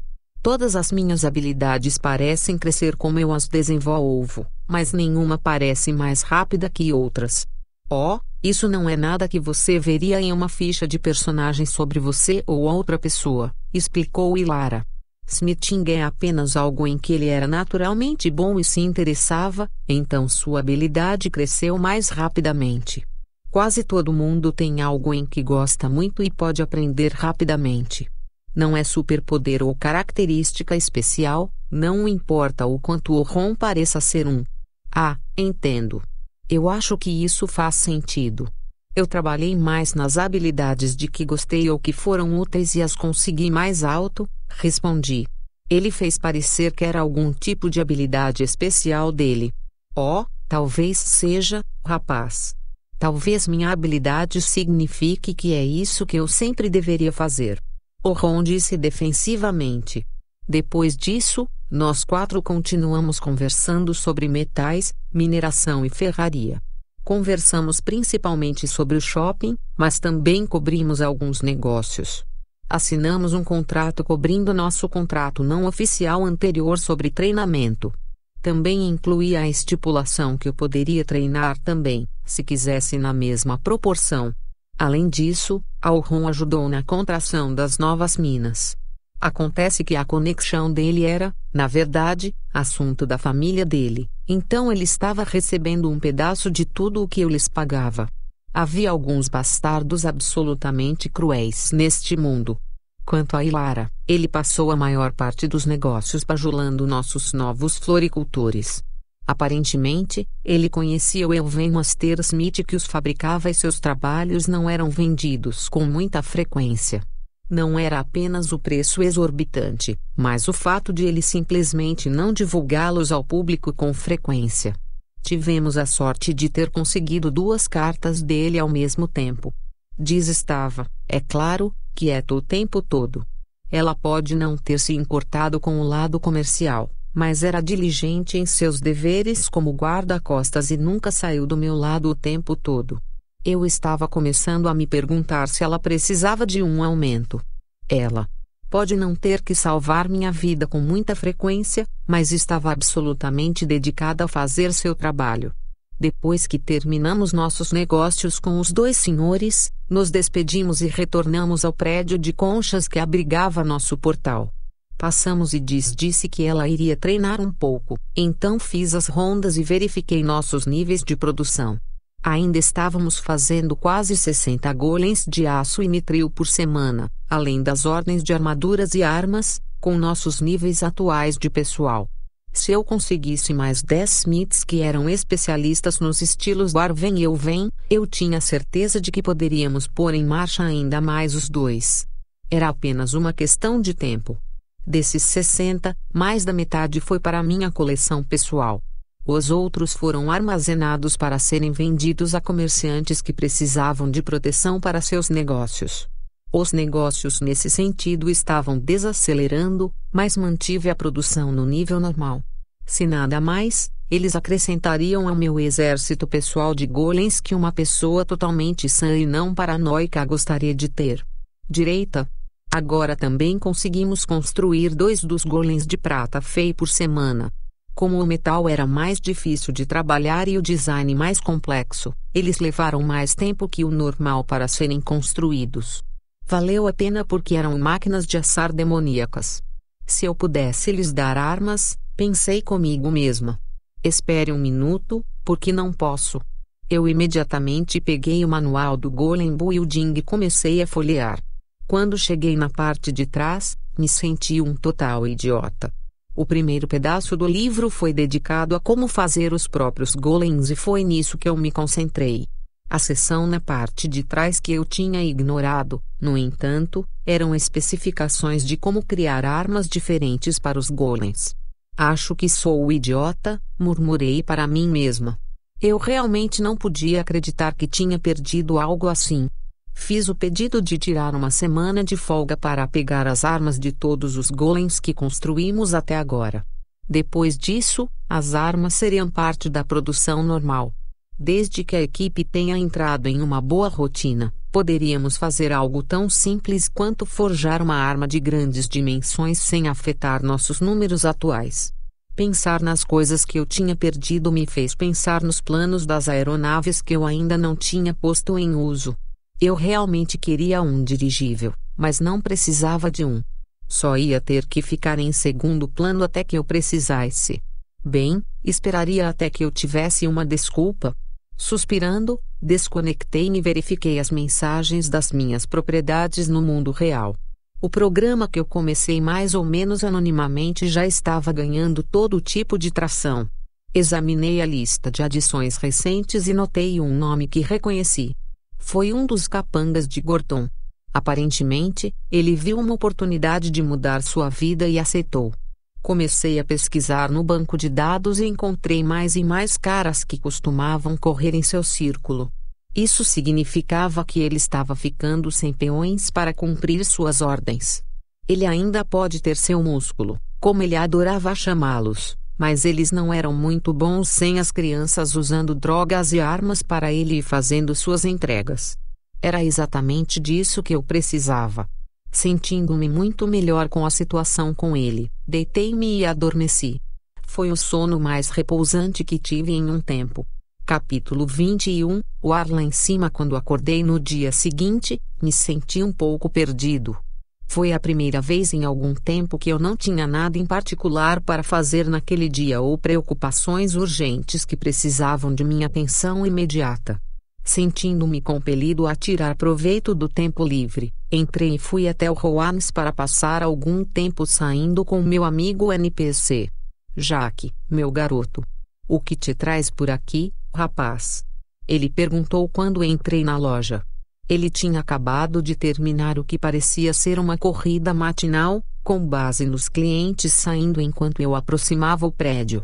Todas as minhas habilidades parecem crescer como eu as desenvolvo, mas nenhuma parece mais rápida que outras. Oh, isso não é nada que você veria em uma ficha de personagem sobre você ou outra pessoa, explicou Ilara. Smithing é apenas algo em que ele era naturalmente bom e se interessava, então sua habilidade cresceu mais rapidamente. Quase todo mundo tem algo em que gosta muito e pode aprender rapidamente. Não é superpoder ou característica especial, não importa o quanto o Ron pareça ser um. Ah, entendo. Eu acho que isso faz sentido. Eu trabalhei mais nas habilidades de que gostei ou que foram úteis e as consegui mais alto, respondi. Ele fez parecer que era algum tipo de habilidade especial dele. Oh, talvez seja, rapaz. Talvez minha habilidade signifique que é isso que eu sempre deveria fazer. O Ron disse defensivamente. Depois disso, nós quatro continuamos conversando sobre metais, mineração e ferraria. Conversamos principalmente sobre o shopping, mas também cobrimos alguns negócios. Assinamos um contrato cobrindo nosso contrato não oficial anterior sobre treinamento. Também incluía a estipulação que eu poderia treinar também, se quisesse na mesma proporção. Além disso, Al-Ron ajudou na contratação das novas minas. Acontece que a conexão dele era, na verdade, assunto da família dele, então ele estava recebendo um pedaço de tudo o que eu lhes pagava. Havia alguns bastardos absolutamente cruéis neste mundo. Quanto a Ilara, ele passou a maior parte dos negócios bajulando nossos novos floricultores. Aparentemente, ele conhecia o Elven Master Smith que os fabricava e seus trabalhos não eram vendidos com muita frequência. Não era apenas o preço exorbitante, mas o fato de ele simplesmente não divulgá-los ao público com frequência. Tivemos a sorte de ter conseguido 2 cartas dele ao mesmo tempo. Diz estava, é claro, quieto o tempo todo. Ela pode não ter se importado com o lado comercial, mas era diligente em seus deveres como guarda-costas e nunca saiu do meu lado o tempo todo. Eu estava começando a me perguntar se ela precisava de um aumento. Ela pode não ter que salvar minha vida com muita frequência, mas estava absolutamente dedicada a fazer seu trabalho. Depois que terminamos nossos negócios com os 2 senhores, nos despedimos e retornamos ao prédio de conchas que abrigava nosso portal. Passamos e disse que ela iria treinar um pouco, então fiz as rondas e verifiquei nossos níveis de produção. Ainda estávamos fazendo quase 60 golems de aço e nitril por semana, além das ordens de armaduras e armas, com nossos níveis atuais de pessoal. Se eu conseguisse mais 10 Smiths que eram especialistas nos estilos Warven e Elven, eu tinha certeza de que poderíamos pôr em marcha ainda mais os 2. Era apenas uma questão de tempo. Desses 60, mais da metade foi para minha coleção pessoal. Os outros foram armazenados para serem vendidos a comerciantes que precisavam de proteção para seus negócios. Os negócios nesse sentido estavam desacelerando, mas mantive a produção no nível normal. Se nada mais, eles acrescentariam ao meu exército pessoal de golems que uma pessoa totalmente sã e não paranoica gostaria de ter. Direita. Agora também conseguimos construir 2 dos golems de prata Fey por semana. Como o metal era mais difícil de trabalhar e o design mais complexo, eles levaram mais tempo que o normal para serem construídos. Valeu a pena porque eram máquinas de assar demoníacas. Se eu pudesse lhes dar armas, pensei comigo mesma. Espere um minuto, porque não posso. Eu imediatamente peguei o manual do Golem Building e comecei a folhear. Quando cheguei na parte de trás, me senti um total idiota. O primeiro pedaço do livro foi dedicado a como fazer os próprios golems e foi nisso que eu me concentrei. A seção na parte de trás que eu tinha ignorado, no entanto, eram especificações de como criar armas diferentes para os golems. Acho que sou idiota, murmurei para mim mesma. Eu realmente não podia acreditar que tinha perdido algo assim. Fiz o pedido de tirar uma semana de folga para pegar as armas de todos os golems que construímos até agora. Depois disso, as armas seriam parte da produção normal. Desde que a equipe tenha entrado em uma boa rotina, Poderíamos fazer algo tão simples quanto forjar uma arma de grandes dimensões sem afetar nossos números atuais. Pensar nas coisas que eu tinha perdido me fez pensar nos planos das aeronaves que eu ainda não tinha posto em uso. Eu realmente queria um dirigível, mas não precisava de um. Só ia ter que ficar em segundo plano até que eu precisasse. Bem, esperaria até que eu tivesse uma desculpa. Suspirando, desconectei-me e verifiquei as mensagens das minhas propriedades no mundo real. O programa que eu comecei mais ou menos anonimamente já estava ganhando todo tipo de tração. Examinei a lista de adições recentes e notei um nome que reconheci. Foi um dos capangas de Gorton. Aparentemente, ele viu uma oportunidade de mudar sua vida e aceitou. Comecei a pesquisar no banco de dados e encontrei mais e mais caras que costumavam correr em seu círculo. Isso significava que ele estava ficando sem peões para cumprir suas ordens. Ele ainda pode ter seu músculo, como ele adorava chamá-los, mas eles não eram muito bons sem as crianças usando drogas e armas para ele e fazendo suas entregas. Era exatamente disso que eu precisava. Sentindo-me muito melhor com a situação com ele, deitei-me e adormeci. Foi o sono mais repousante que tive em um tempo. Capítulo 21. O ar lá em cima. Quando acordei no dia seguinte, me senti um pouco perdido. Foi a primeira vez em algum tempo que eu não tinha nada em particular para fazer naquele dia ou preocupações urgentes que precisavam de minha atenção imediata. Sentindo-me compelido a tirar proveito do tempo livre, entrei e fui até o Roans para passar algum tempo saindo com meu amigo NPC. Jack, meu garoto. O que te traz por aqui, rapaz? Ele perguntou quando entrei na loja. Ele tinha acabado de terminar o que parecia ser uma corrida matinal, com base nos clientes saindo enquanto eu aproximava o prédio.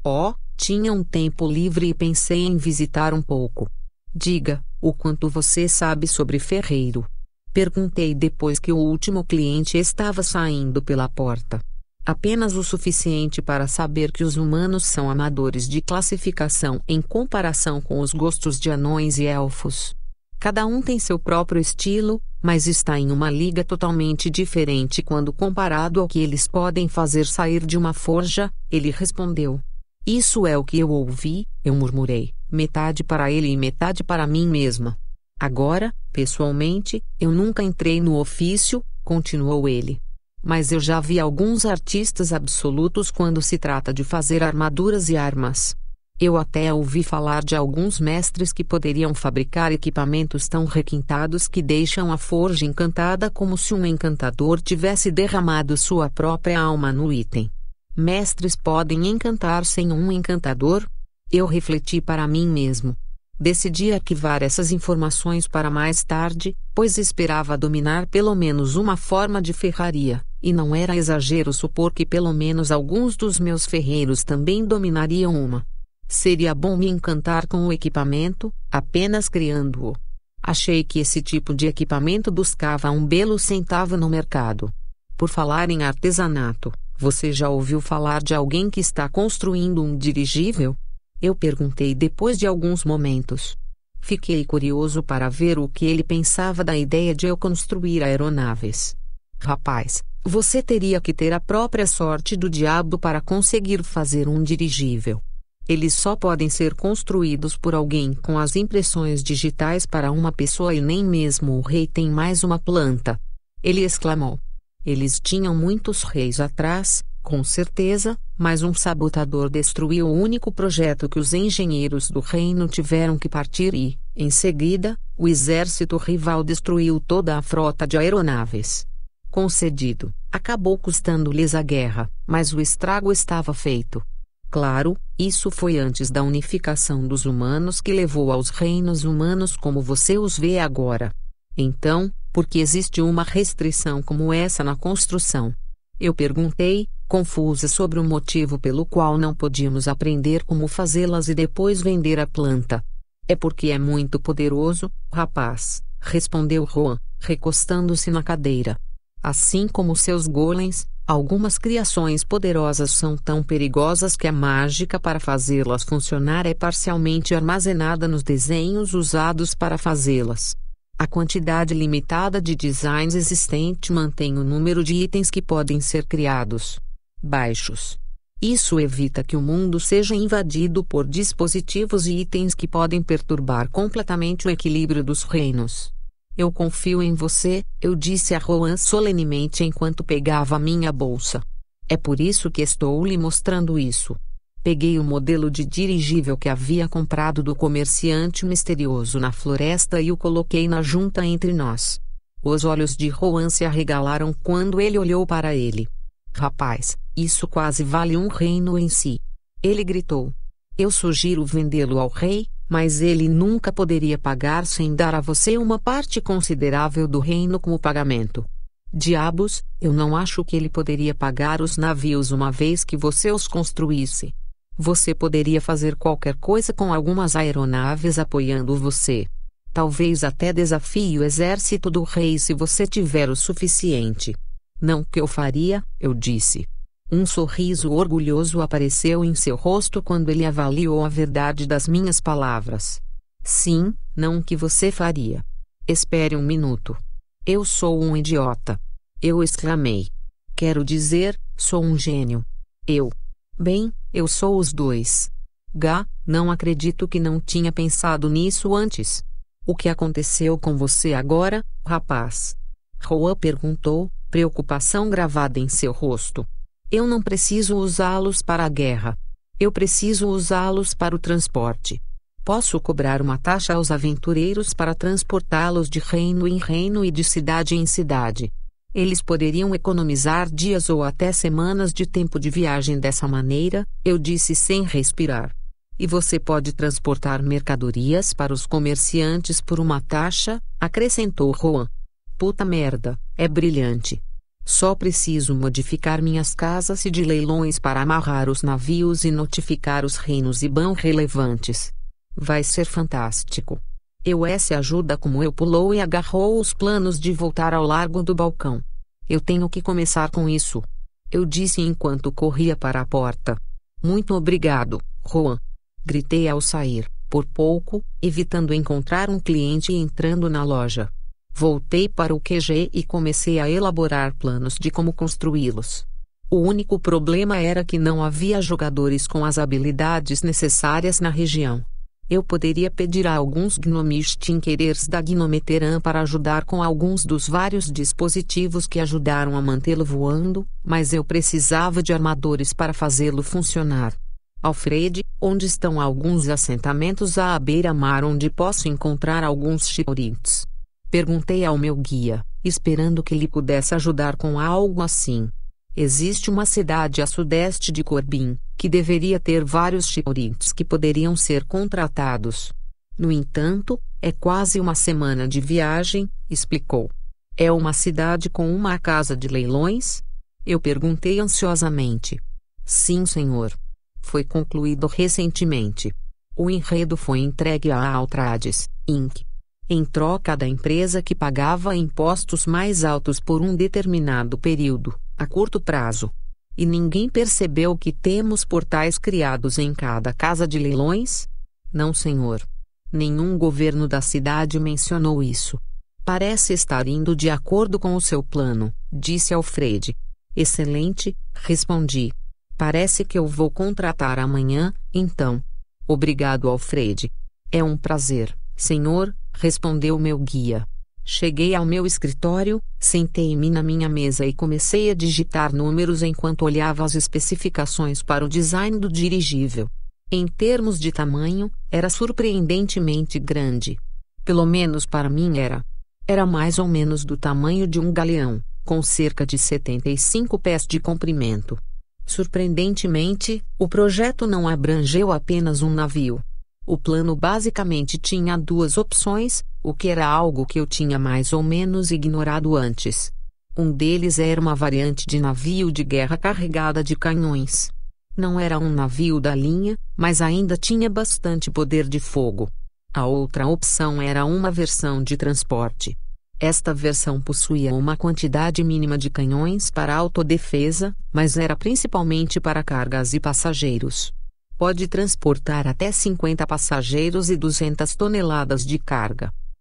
Tinha um tempo livre e pensei em visitar um pouco. Diga, o quanto você sabe sobre ferreiro? Perguntei depois que o último cliente estava saindo pela porta. Apenas o suficiente para saber que os humanos são amadores de classificação em comparação com os gostos de anões e elfos. Cada um tem seu próprio estilo, mas está em uma liga totalmente diferente quando comparado ao que eles podem fazer sair de uma forja, ele respondeu. Isso é o que eu ouvi, eu murmurei, metade para ele e metade para mim mesma. Agora, pessoalmente, eu nunca entrei no ofício, continuou ele. Mas eu já vi alguns artistas absolutos quando se trata de fazer armaduras e armas. Eu até ouvi falar de alguns mestres que poderiam fabricar equipamentos tão requintados que deixam a forja encantada como se um encantador tivesse derramado sua própria alma no item. Mestres podem encantar sem um encantador? Eu refleti para mim mesmo. Decidi arquivar essas informações para mais tarde, pois esperava dominar pelo menos uma forma de ferraria, e não era exagero supor que pelo menos alguns dos meus ferreiros também dominariam uma. Seria bom me encantar com o equipamento, apenas criando-o. Achei que esse tipo de equipamento buscava um belo centavo no mercado. Por falar em artesanato, você já ouviu falar de alguém que está construindo um dirigível? Eu perguntei depois de alguns momentos. Fiquei curioso para ver o que ele pensava da ideia de eu construir aeronaves. Rapaz, você teria que ter a própria sorte do diabo para conseguir fazer um dirigível. Eles só podem ser construídos por alguém com as impressões digitais para uma pessoa e nem mesmo o rei tem mais uma planta. Ele exclamou. Eles tinham muitos reis atrás, com certeza, mas um sabotador destruiu o único projeto que os engenheiros do reino tiveram que partir e, em seguida, o exército rival destruiu toda a frota de aeronaves. Concedido, acabou custando-lhes a guerra, mas o estrago estava feito. Claro, isso foi antes da unificação dos humanos que levou aos reinos humanos como você os vê agora. Então, por que existe uma restrição como essa na construção? Eu perguntei, confusa sobre o motivo pelo qual não podíamos aprender como fazê-las e depois vender a planta. É porque é muito poderoso, rapaz, respondeu Juan, recostando-se na cadeira. Assim como seus golems, algumas criações poderosas são tão perigosas que a mágica para fazê-las funcionar é parcialmente armazenada nos desenhos usados para fazê-las. A quantidade limitada de designs existente mantém o número de itens que podem ser criados baixos. Isso evita que o mundo seja invadido por dispositivos e itens que podem perturbar completamente o equilíbrio dos reinos. Eu confio em você, eu disse a Rohan solenemente enquanto pegava minha bolsa. É por isso que estou lhe mostrando isso. Peguei o modelo de dirigível que havia comprado do comerciante misterioso na floresta e o coloquei na junta entre nós. Os olhos de Rohan se arregalaram quando ele olhou para ele. Rapaz, isso quase vale um reino em si. Ele gritou. Eu sugiro vendê-lo ao rei, mas ele nunca poderia pagar sem dar a você uma parte considerável do reino como pagamento. Diabos, eu não acho que ele poderia pagar os navios uma vez que você os construísse. Você poderia fazer qualquer coisa com algumas aeronaves apoiando você. Talvez até desafie o exército do rei se você tiver o suficiente. Não que eu faria, eu disse. Um sorriso orgulhoso apareceu em seu rosto quando ele avaliou a verdade das minhas palavras. Sim, não que você faria. Espere um minuto. Eu sou um idiota. Eu exclamei. Quero dizer, sou um gênio. Bem, eu sou os dois. Não acredito que não tinha pensado nisso antes. O que aconteceu com você agora, rapaz? Rohan perguntou, preocupação gravada em seu rosto. Eu não preciso usá-los para a guerra. Eu preciso usá-los para o transporte. Posso cobrar uma taxa aos aventureiros para transportá-los de reino em reino e de cidade em cidade. Eles poderiam economizar dias ou até semanas de tempo de viagem dessa maneira, eu disse sem respirar. E você pode transportar mercadorias para os comerciantes por uma taxa, acrescentou Rohan. Puta merda, é brilhante. Só preciso modificar minhas casas de leilões para amarrar os navios e notificar os reinos IBAN relevantes. Vai ser fantástico. Se ajuda como eu pulou e agarrou os planos de voltar ao largo do balcão. Eu tenho que começar com isso. Eu disse enquanto corria para a porta. Muito obrigado, Rohan. Gritei ao sair, por pouco, evitando encontrar um cliente entrando na loja. Voltei para o QG e comecei a elaborar planos de como construí-los. O único problema era que não havia jogadores com as habilidades necessárias na região. Eu poderia pedir a alguns gnomish tinkerers da Gnometeran para ajudar com alguns dos vários dispositivos que ajudaram a mantê-lo voando, mas eu precisava de armadores para fazê-lo funcionar. Alfred, onde estão alguns assentamentos à beira-mar onde posso encontrar alguns chiporintes? Perguntei ao meu guia, esperando que ele pudesse ajudar com algo assim. Existe uma cidade a sudeste de Corbin, que deveria ter vários chiporintes que poderiam ser contratados. No entanto, é quase uma semana de viagem, explicou. É uma cidade com uma casa de leilões? Eu perguntei ansiosamente. Sim, senhor. Foi concluído recentemente. O enredo foi entregue à Altrades, Inc. em troca da empresa que pagava impostos mais altos por um determinado período, a curto prazo. E ninguém percebeu que temos portais criados em cada casa de leilões? Não, senhor. Nenhum governo da cidade mencionou isso. Parece estar indo de acordo com o seu plano, disse Alfred. Excelente, respondi. Parece que eu vou contratar amanhã, então. Obrigado, Alfred. É um prazer, senhor, respondeu meu guia. Cheguei ao meu escritório, sentei-me na minha mesa e comecei a digitar números enquanto olhava as especificações para o design do dirigível. Em termos de tamanho, era surpreendentemente grande. Pelo menos para mim era. Era mais ou menos do tamanho de um galeão, com cerca de 75 pés de comprimento. Surpreendentemente, o projeto não abrangeu apenas um navio. O plano basicamente tinha duas opções, o que era algo que eu tinha mais ou menos ignorado antes. Um deles era uma variante de navio de guerra carregada de canhões. Não era um navio da linha, mas ainda tinha bastante poder de fogo. A outra opção era uma versão de transporte. Esta versão possuía uma quantidade mínima de canhões para autodefesa, mas era principalmente para cargas e passageiros. Pode transportar até 50 passageiros e 200 toneladas de carga.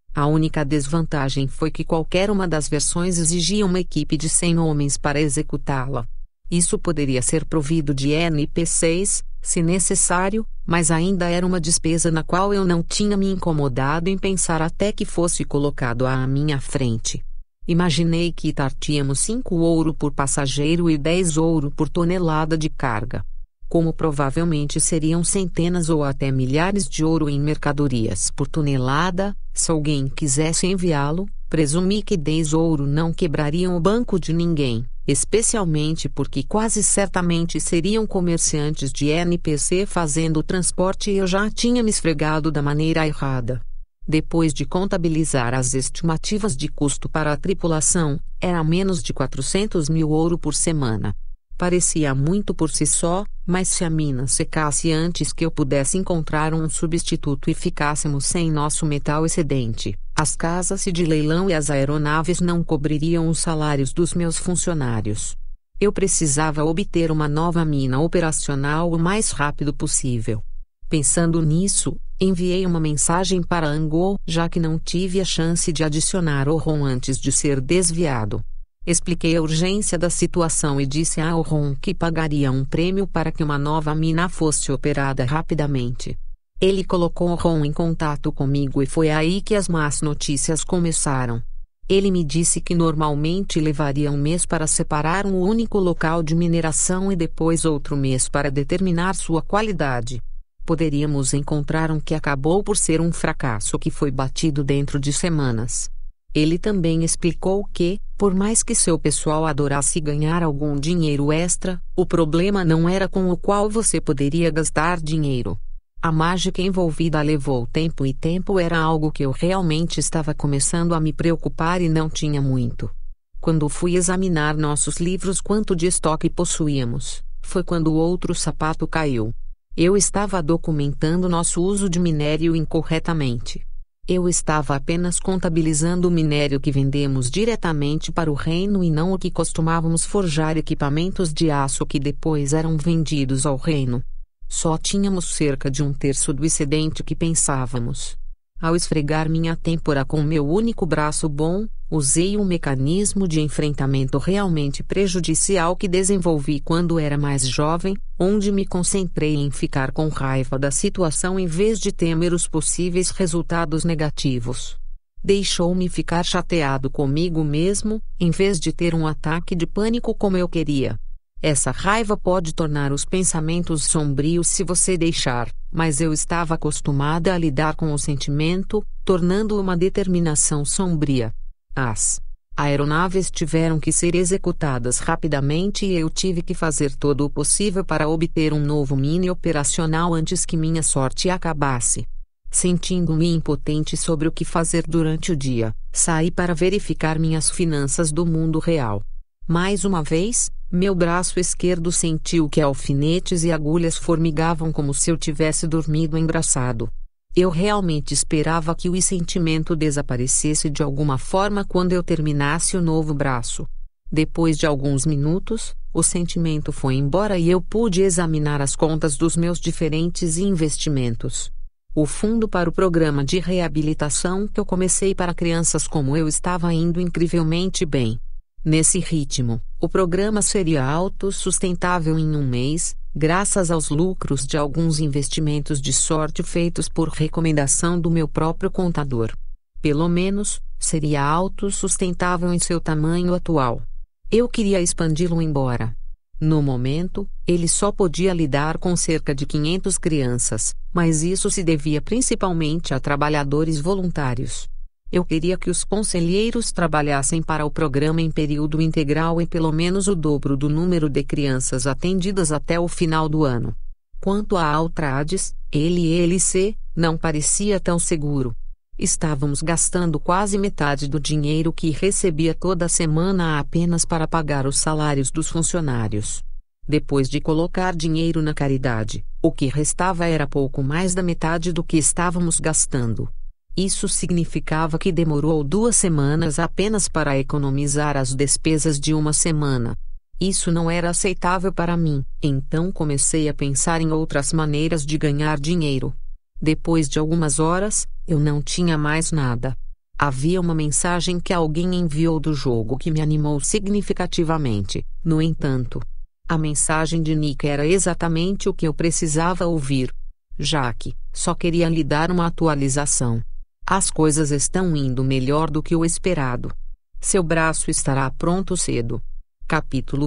A única desvantagem foi que qualquer uma das versões exigia uma equipe de 100 homens para executá-la. Isso poderia ser provido de NPCs, se necessário, mas ainda era uma despesa na qual eu não tinha me incomodado em pensar até que fosse colocado à minha frente. Imaginei que tartíamos 5 ouro por passageiro e 10 ouro por tonelada de carga. Como provavelmente seriam centenas ou até milhares de ouro em mercadorias por tonelada, se alguém quisesse enviá-lo, presumi que 10 ouro não quebrariam o banco de ninguém, especialmente porque quase certamente seriam comerciantes de NPC fazendo o transporte e eu já tinha me esfregado da maneira errada. Depois de contabilizar as estimativas de custo para a tripulação, era menos de 400 mil ouro por semana. Parecia muito por si só, mas se a mina secasse antes que eu pudesse encontrar um substituto e ficássemos sem nosso metal excedente, as casas de leilão e as aeronaves não cobririam os salários dos meus funcionários. Eu precisava obter uma nova mina operacional o mais rápido possível. Pensando nisso, enviei uma mensagem para Angol, já que não tive a chance de adicionar o ROM antes de ser desviado. Expliquei a urgência da situação e disse a Ron que pagaria um prêmio para que uma nova mina fosse operada rapidamente. Ele colocou o Ron em contato comigo e foi aí que as más notícias começaram. Ele me disse que normalmente levaria um mês para separar um único local de mineração e depois outro mês para determinar sua qualidade. Poderíamos encontrar um que acabou por ser um fracasso que foi batido dentro de semanas. Ele também explicou que, por mais que seu pessoal adorasse ganhar algum dinheiro extra, o problema não era com o qual você poderia gastar dinheiro. A mágica envolvida levou tempo e tempo era algo que eu realmente estava começando a me preocupar e não tinha muito. Quando fui examinar nossos livros quanto de estoque possuíamos, foi quando o outro sapato caiu. Eu estava documentando nosso uso de minério incorretamente. Eu estava apenas contabilizando o minério que vendemos diretamente para o reino e não o que costumávamos forjar equipamentos de aço que depois eram vendidos ao reino. Só tínhamos cerca de 1/3 do excedente que pensávamos. Ao esfregar minha têmpora com meu único braço bom, usei um mecanismo de enfrentamento realmente prejudicial que desenvolvi quando era mais jovem, onde me concentrei em ficar com raiva da situação em vez de temer os possíveis resultados negativos. Deixou-me ficar chateado comigo mesmo, em vez de ter um ataque de pânico como eu queria. Essa raiva pode tornar os pensamentos sombrios se você deixar, mas eu estava acostumada a lidar com o sentimento, tornando-o uma determinação sombria. As aeronaves tiveram que ser executadas rapidamente e eu tive que fazer todo o possível para obter um novo mini operacional antes que minha sorte acabasse. Sentindo-me impotente sobre o que fazer durante o dia, saí para verificar minhas finanças do mundo real. Mais uma vez, meu braço esquerdo sentiu que alfinetes e agulhas formigavam como se eu tivesse dormido embraçado. Eu realmente esperava que o sentimento desaparecesse de alguma forma quando eu terminasse o novo braço. Depois de alguns minutos, o sentimento foi embora e eu pude examinar as contas dos meus diferentes investimentos. O fundo para o programa de reabilitação que eu comecei para crianças como eu estava indo incrivelmente bem. Nesse ritmo, o programa seria autossustentável em um mês, graças aos lucros de alguns investimentos de sorte feitos por recomendação do meu próprio contador. Pelo menos, seria autossustentável em seu tamanho atual. Eu queria expandi-lo embora. No momento, ele só podia lidar com cerca de 500 crianças, mas isso se devia principalmente a trabalhadores voluntários. Eu queria que os conselheiros trabalhassem para o programa em período integral e pelo menos o dobro do número de crianças atendidas até o final do ano. Quanto a Altrades, LLC, não parecia tão seguro. Estávamos gastando quase metade do dinheiro que recebia toda semana apenas para pagar os salários dos funcionários. Depois de colocar dinheiro na caridade, o que restava era pouco mais da metade do que estávamos gastando. Isso significava que demorou 2 semanas apenas para economizar as despesas de uma semana. Isso não era aceitável para mim, então comecei a pensar em outras maneiras de ganhar dinheiro. Depois de algumas horas, eu não tinha mais nada. Havia uma mensagem que alguém enviou do jogo que me animou significativamente, no entanto. A mensagem de Nick era exatamente o que eu precisava ouvir. Jack, só queria lhe dar uma atualização. As coisas estão indo melhor do que o esperado. Seu braço estará pronto cedo. Capítulo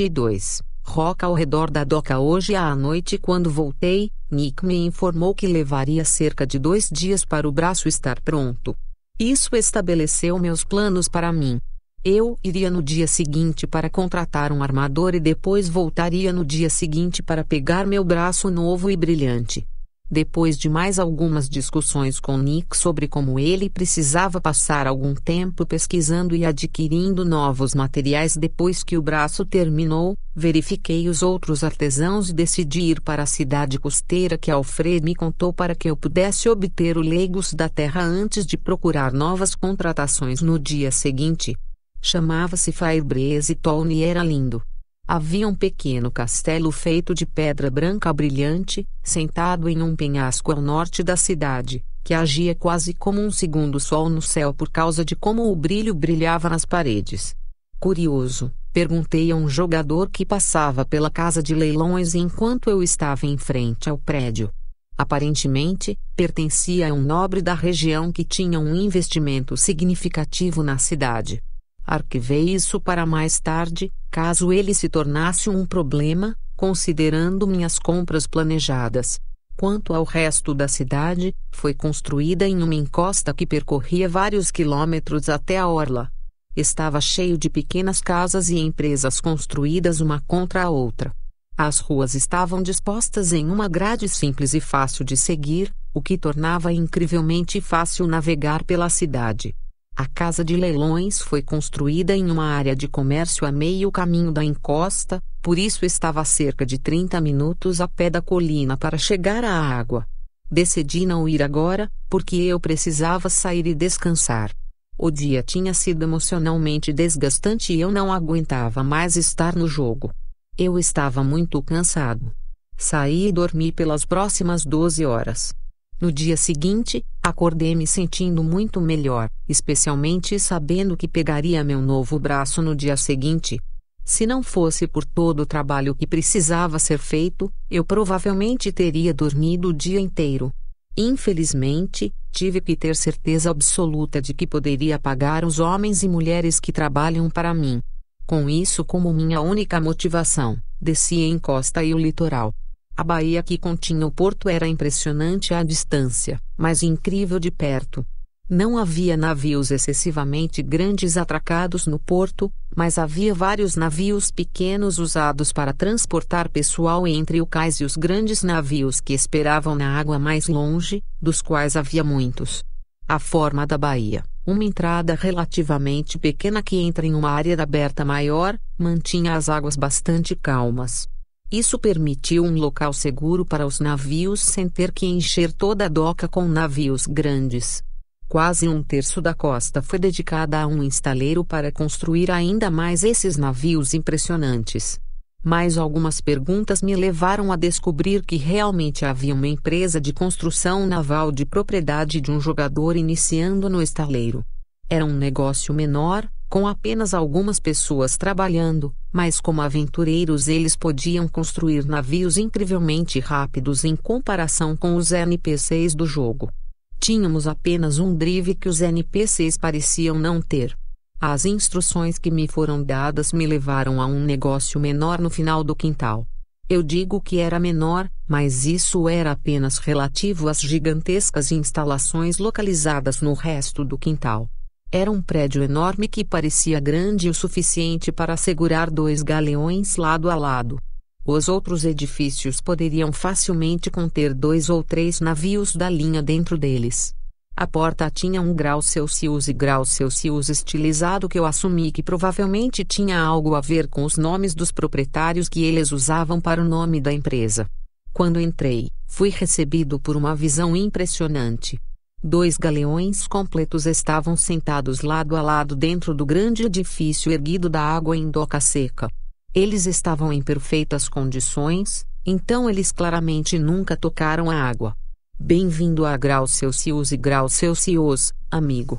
22. Roca ao redor da doca. Hoje à noite, quando voltei, Nick me informou que levaria cerca de 2 dias para o braço estar pronto. Isso estabeleceu meus planos para mim. Eu iria no dia seguinte para contratar um armador e depois voltaria no dia seguinte para pegar meu braço novo e brilhante. Depois de mais algumas discussões com Nick sobre como ele precisava passar algum tempo pesquisando e adquirindo novos materiais depois que o braço terminou, verifiquei os outros artesãos e decidi ir para a cidade costeira que Alfred me contou para que eu pudesse obter o Legos da Terra antes de procurar novas contratações no dia seguinte. Chamava-se Firebreeze Town e era lindo. Havia um pequeno castelo feito de pedra branca brilhante, sentado em um penhasco ao norte da cidade, que agia quase como um segundo sol no céu por causa de como o brilho brilhava nas paredes. Curioso, perguntei a um jogador que passava pela casa de leilões enquanto eu estava em frente ao prédio. Aparentemente, pertencia a um nobre da região que tinha um investimento significativo na cidade. Arquivei isso para mais tarde, caso ele se tornasse um problema, considerando minhas compras planejadas. Quanto ao resto da cidade, foi construída em uma encosta que percorria vários quilômetros até a orla. Estava cheio de pequenas casas e empresas construídas uma contra a outra. As ruas estavam dispostas em uma grade simples e fácil de seguir, o que tornava incrivelmente fácil navegar pela cidade. A casa de leilões foi construída em uma área de comércio a meio caminho da encosta, por isso estava a cerca de 30 minutos a pé da colina para chegar à água. Decidi não ir agora, porque eu precisava sair e descansar. O dia tinha sido emocionalmente desgastante e eu não aguentava mais estar no jogo. Eu estava muito cansado. Saí e dormi pelas próximas 12 horas. No dia seguinte, acordei me sentindo muito melhor, especialmente sabendo que pegaria meu novo braço no dia seguinte. Se não fosse por todo o trabalho que precisava ser feito, eu provavelmente teria dormido o dia inteiro. Infelizmente, tive que ter certeza absoluta de que poderia pagar os homens e mulheres que trabalham para mim. Com isso como minha única motivação, desci a encosta e o litoral. A baía que continha o porto era impressionante à distância, mas incrível de perto. Não havia navios excessivamente grandes atracados no porto, mas havia vários navios pequenos usados para transportar pessoal entre o cais e os grandes navios que esperavam na água mais longe, dos quais havia muitos. A forma da baía, uma entrada relativamente pequena que entra em uma área aberta maior, mantinha as águas bastante calmas. Isso permitiu um local seguro para os navios sem ter que encher toda a doca com navios grandes. Quase 1/3 da costa foi dedicada a um estaleiro para construir ainda mais esses navios impressionantes. Mais algumas perguntas me levaram a descobrir que realmente havia uma empresa de construção naval de propriedade de um jogador iniciando no estaleiro. Era um negócio menor, com apenas algumas pessoas trabalhando, mas como aventureiros eles podiam construir navios incrivelmente rápidos em comparação com os NPCs do jogo. Tínhamos apenas um drive que os NPCs pareciam não ter. As instruções que me foram dadas me levaram a um negócio menor no final do quintal. Eu digo que era menor, mas isso era apenas relativo às gigantescas instalações localizadas no resto do quintal. Era um prédio enorme que parecia grande o suficiente para segurar 2 galeões lado a lado. Os outros edifícios poderiam facilmente conter 2 ou 3 navios da linha dentro deles. A porta tinha 1 grau Celsius e grau Celsius estilizado que eu assumi que provavelmente tinha algo a ver com os nomes dos proprietários que eles usavam para o nome da empresa. Quando entrei, fui recebido por uma visão impressionante. 2 galeões completos estavam sentados lado a lado dentro do grande edifício erguido da água em doca seca. Eles estavam em perfeitas condições, então eles claramente nunca tocaram a água. Bem-vindo a grau Celsius e grau Celsius, amigo.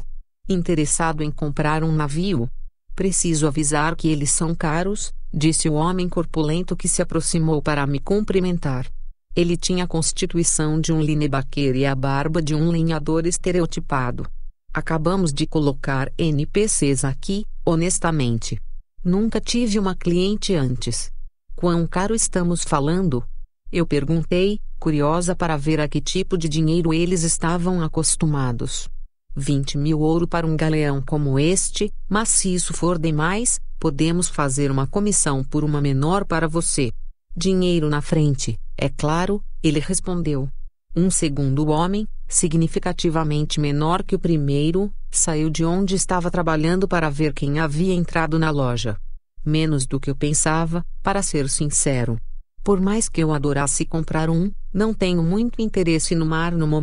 Interessado em comprar um navio? Preciso avisar que eles são caros, disse o homem corpulento que se aproximou para me cumprimentar. Ele tinha a constituição de um linebacker e a barba de um lenhador estereotipado. Acabamos de colocar NPCs aqui, honestamente. Nunca tive uma cliente antes. Quão caro estamos falando? Eu perguntei, curiosa para ver a que tipo de dinheiro eles estavam acostumados. 20.000 ouro para um galeão como este, mas se isso for demais, podemos fazer uma comissão por uma menor para você. Dinheiro na frente, é claro, ele respondeu. Um segundo homem, significativamente menor que o primeiro, saiu de onde estava trabalhando para ver quem havia entrado na loja. Menos do que eu pensava, para ser sincero. Por mais que eu adorasse comprar um, não tenho muito interesse no mar no momento.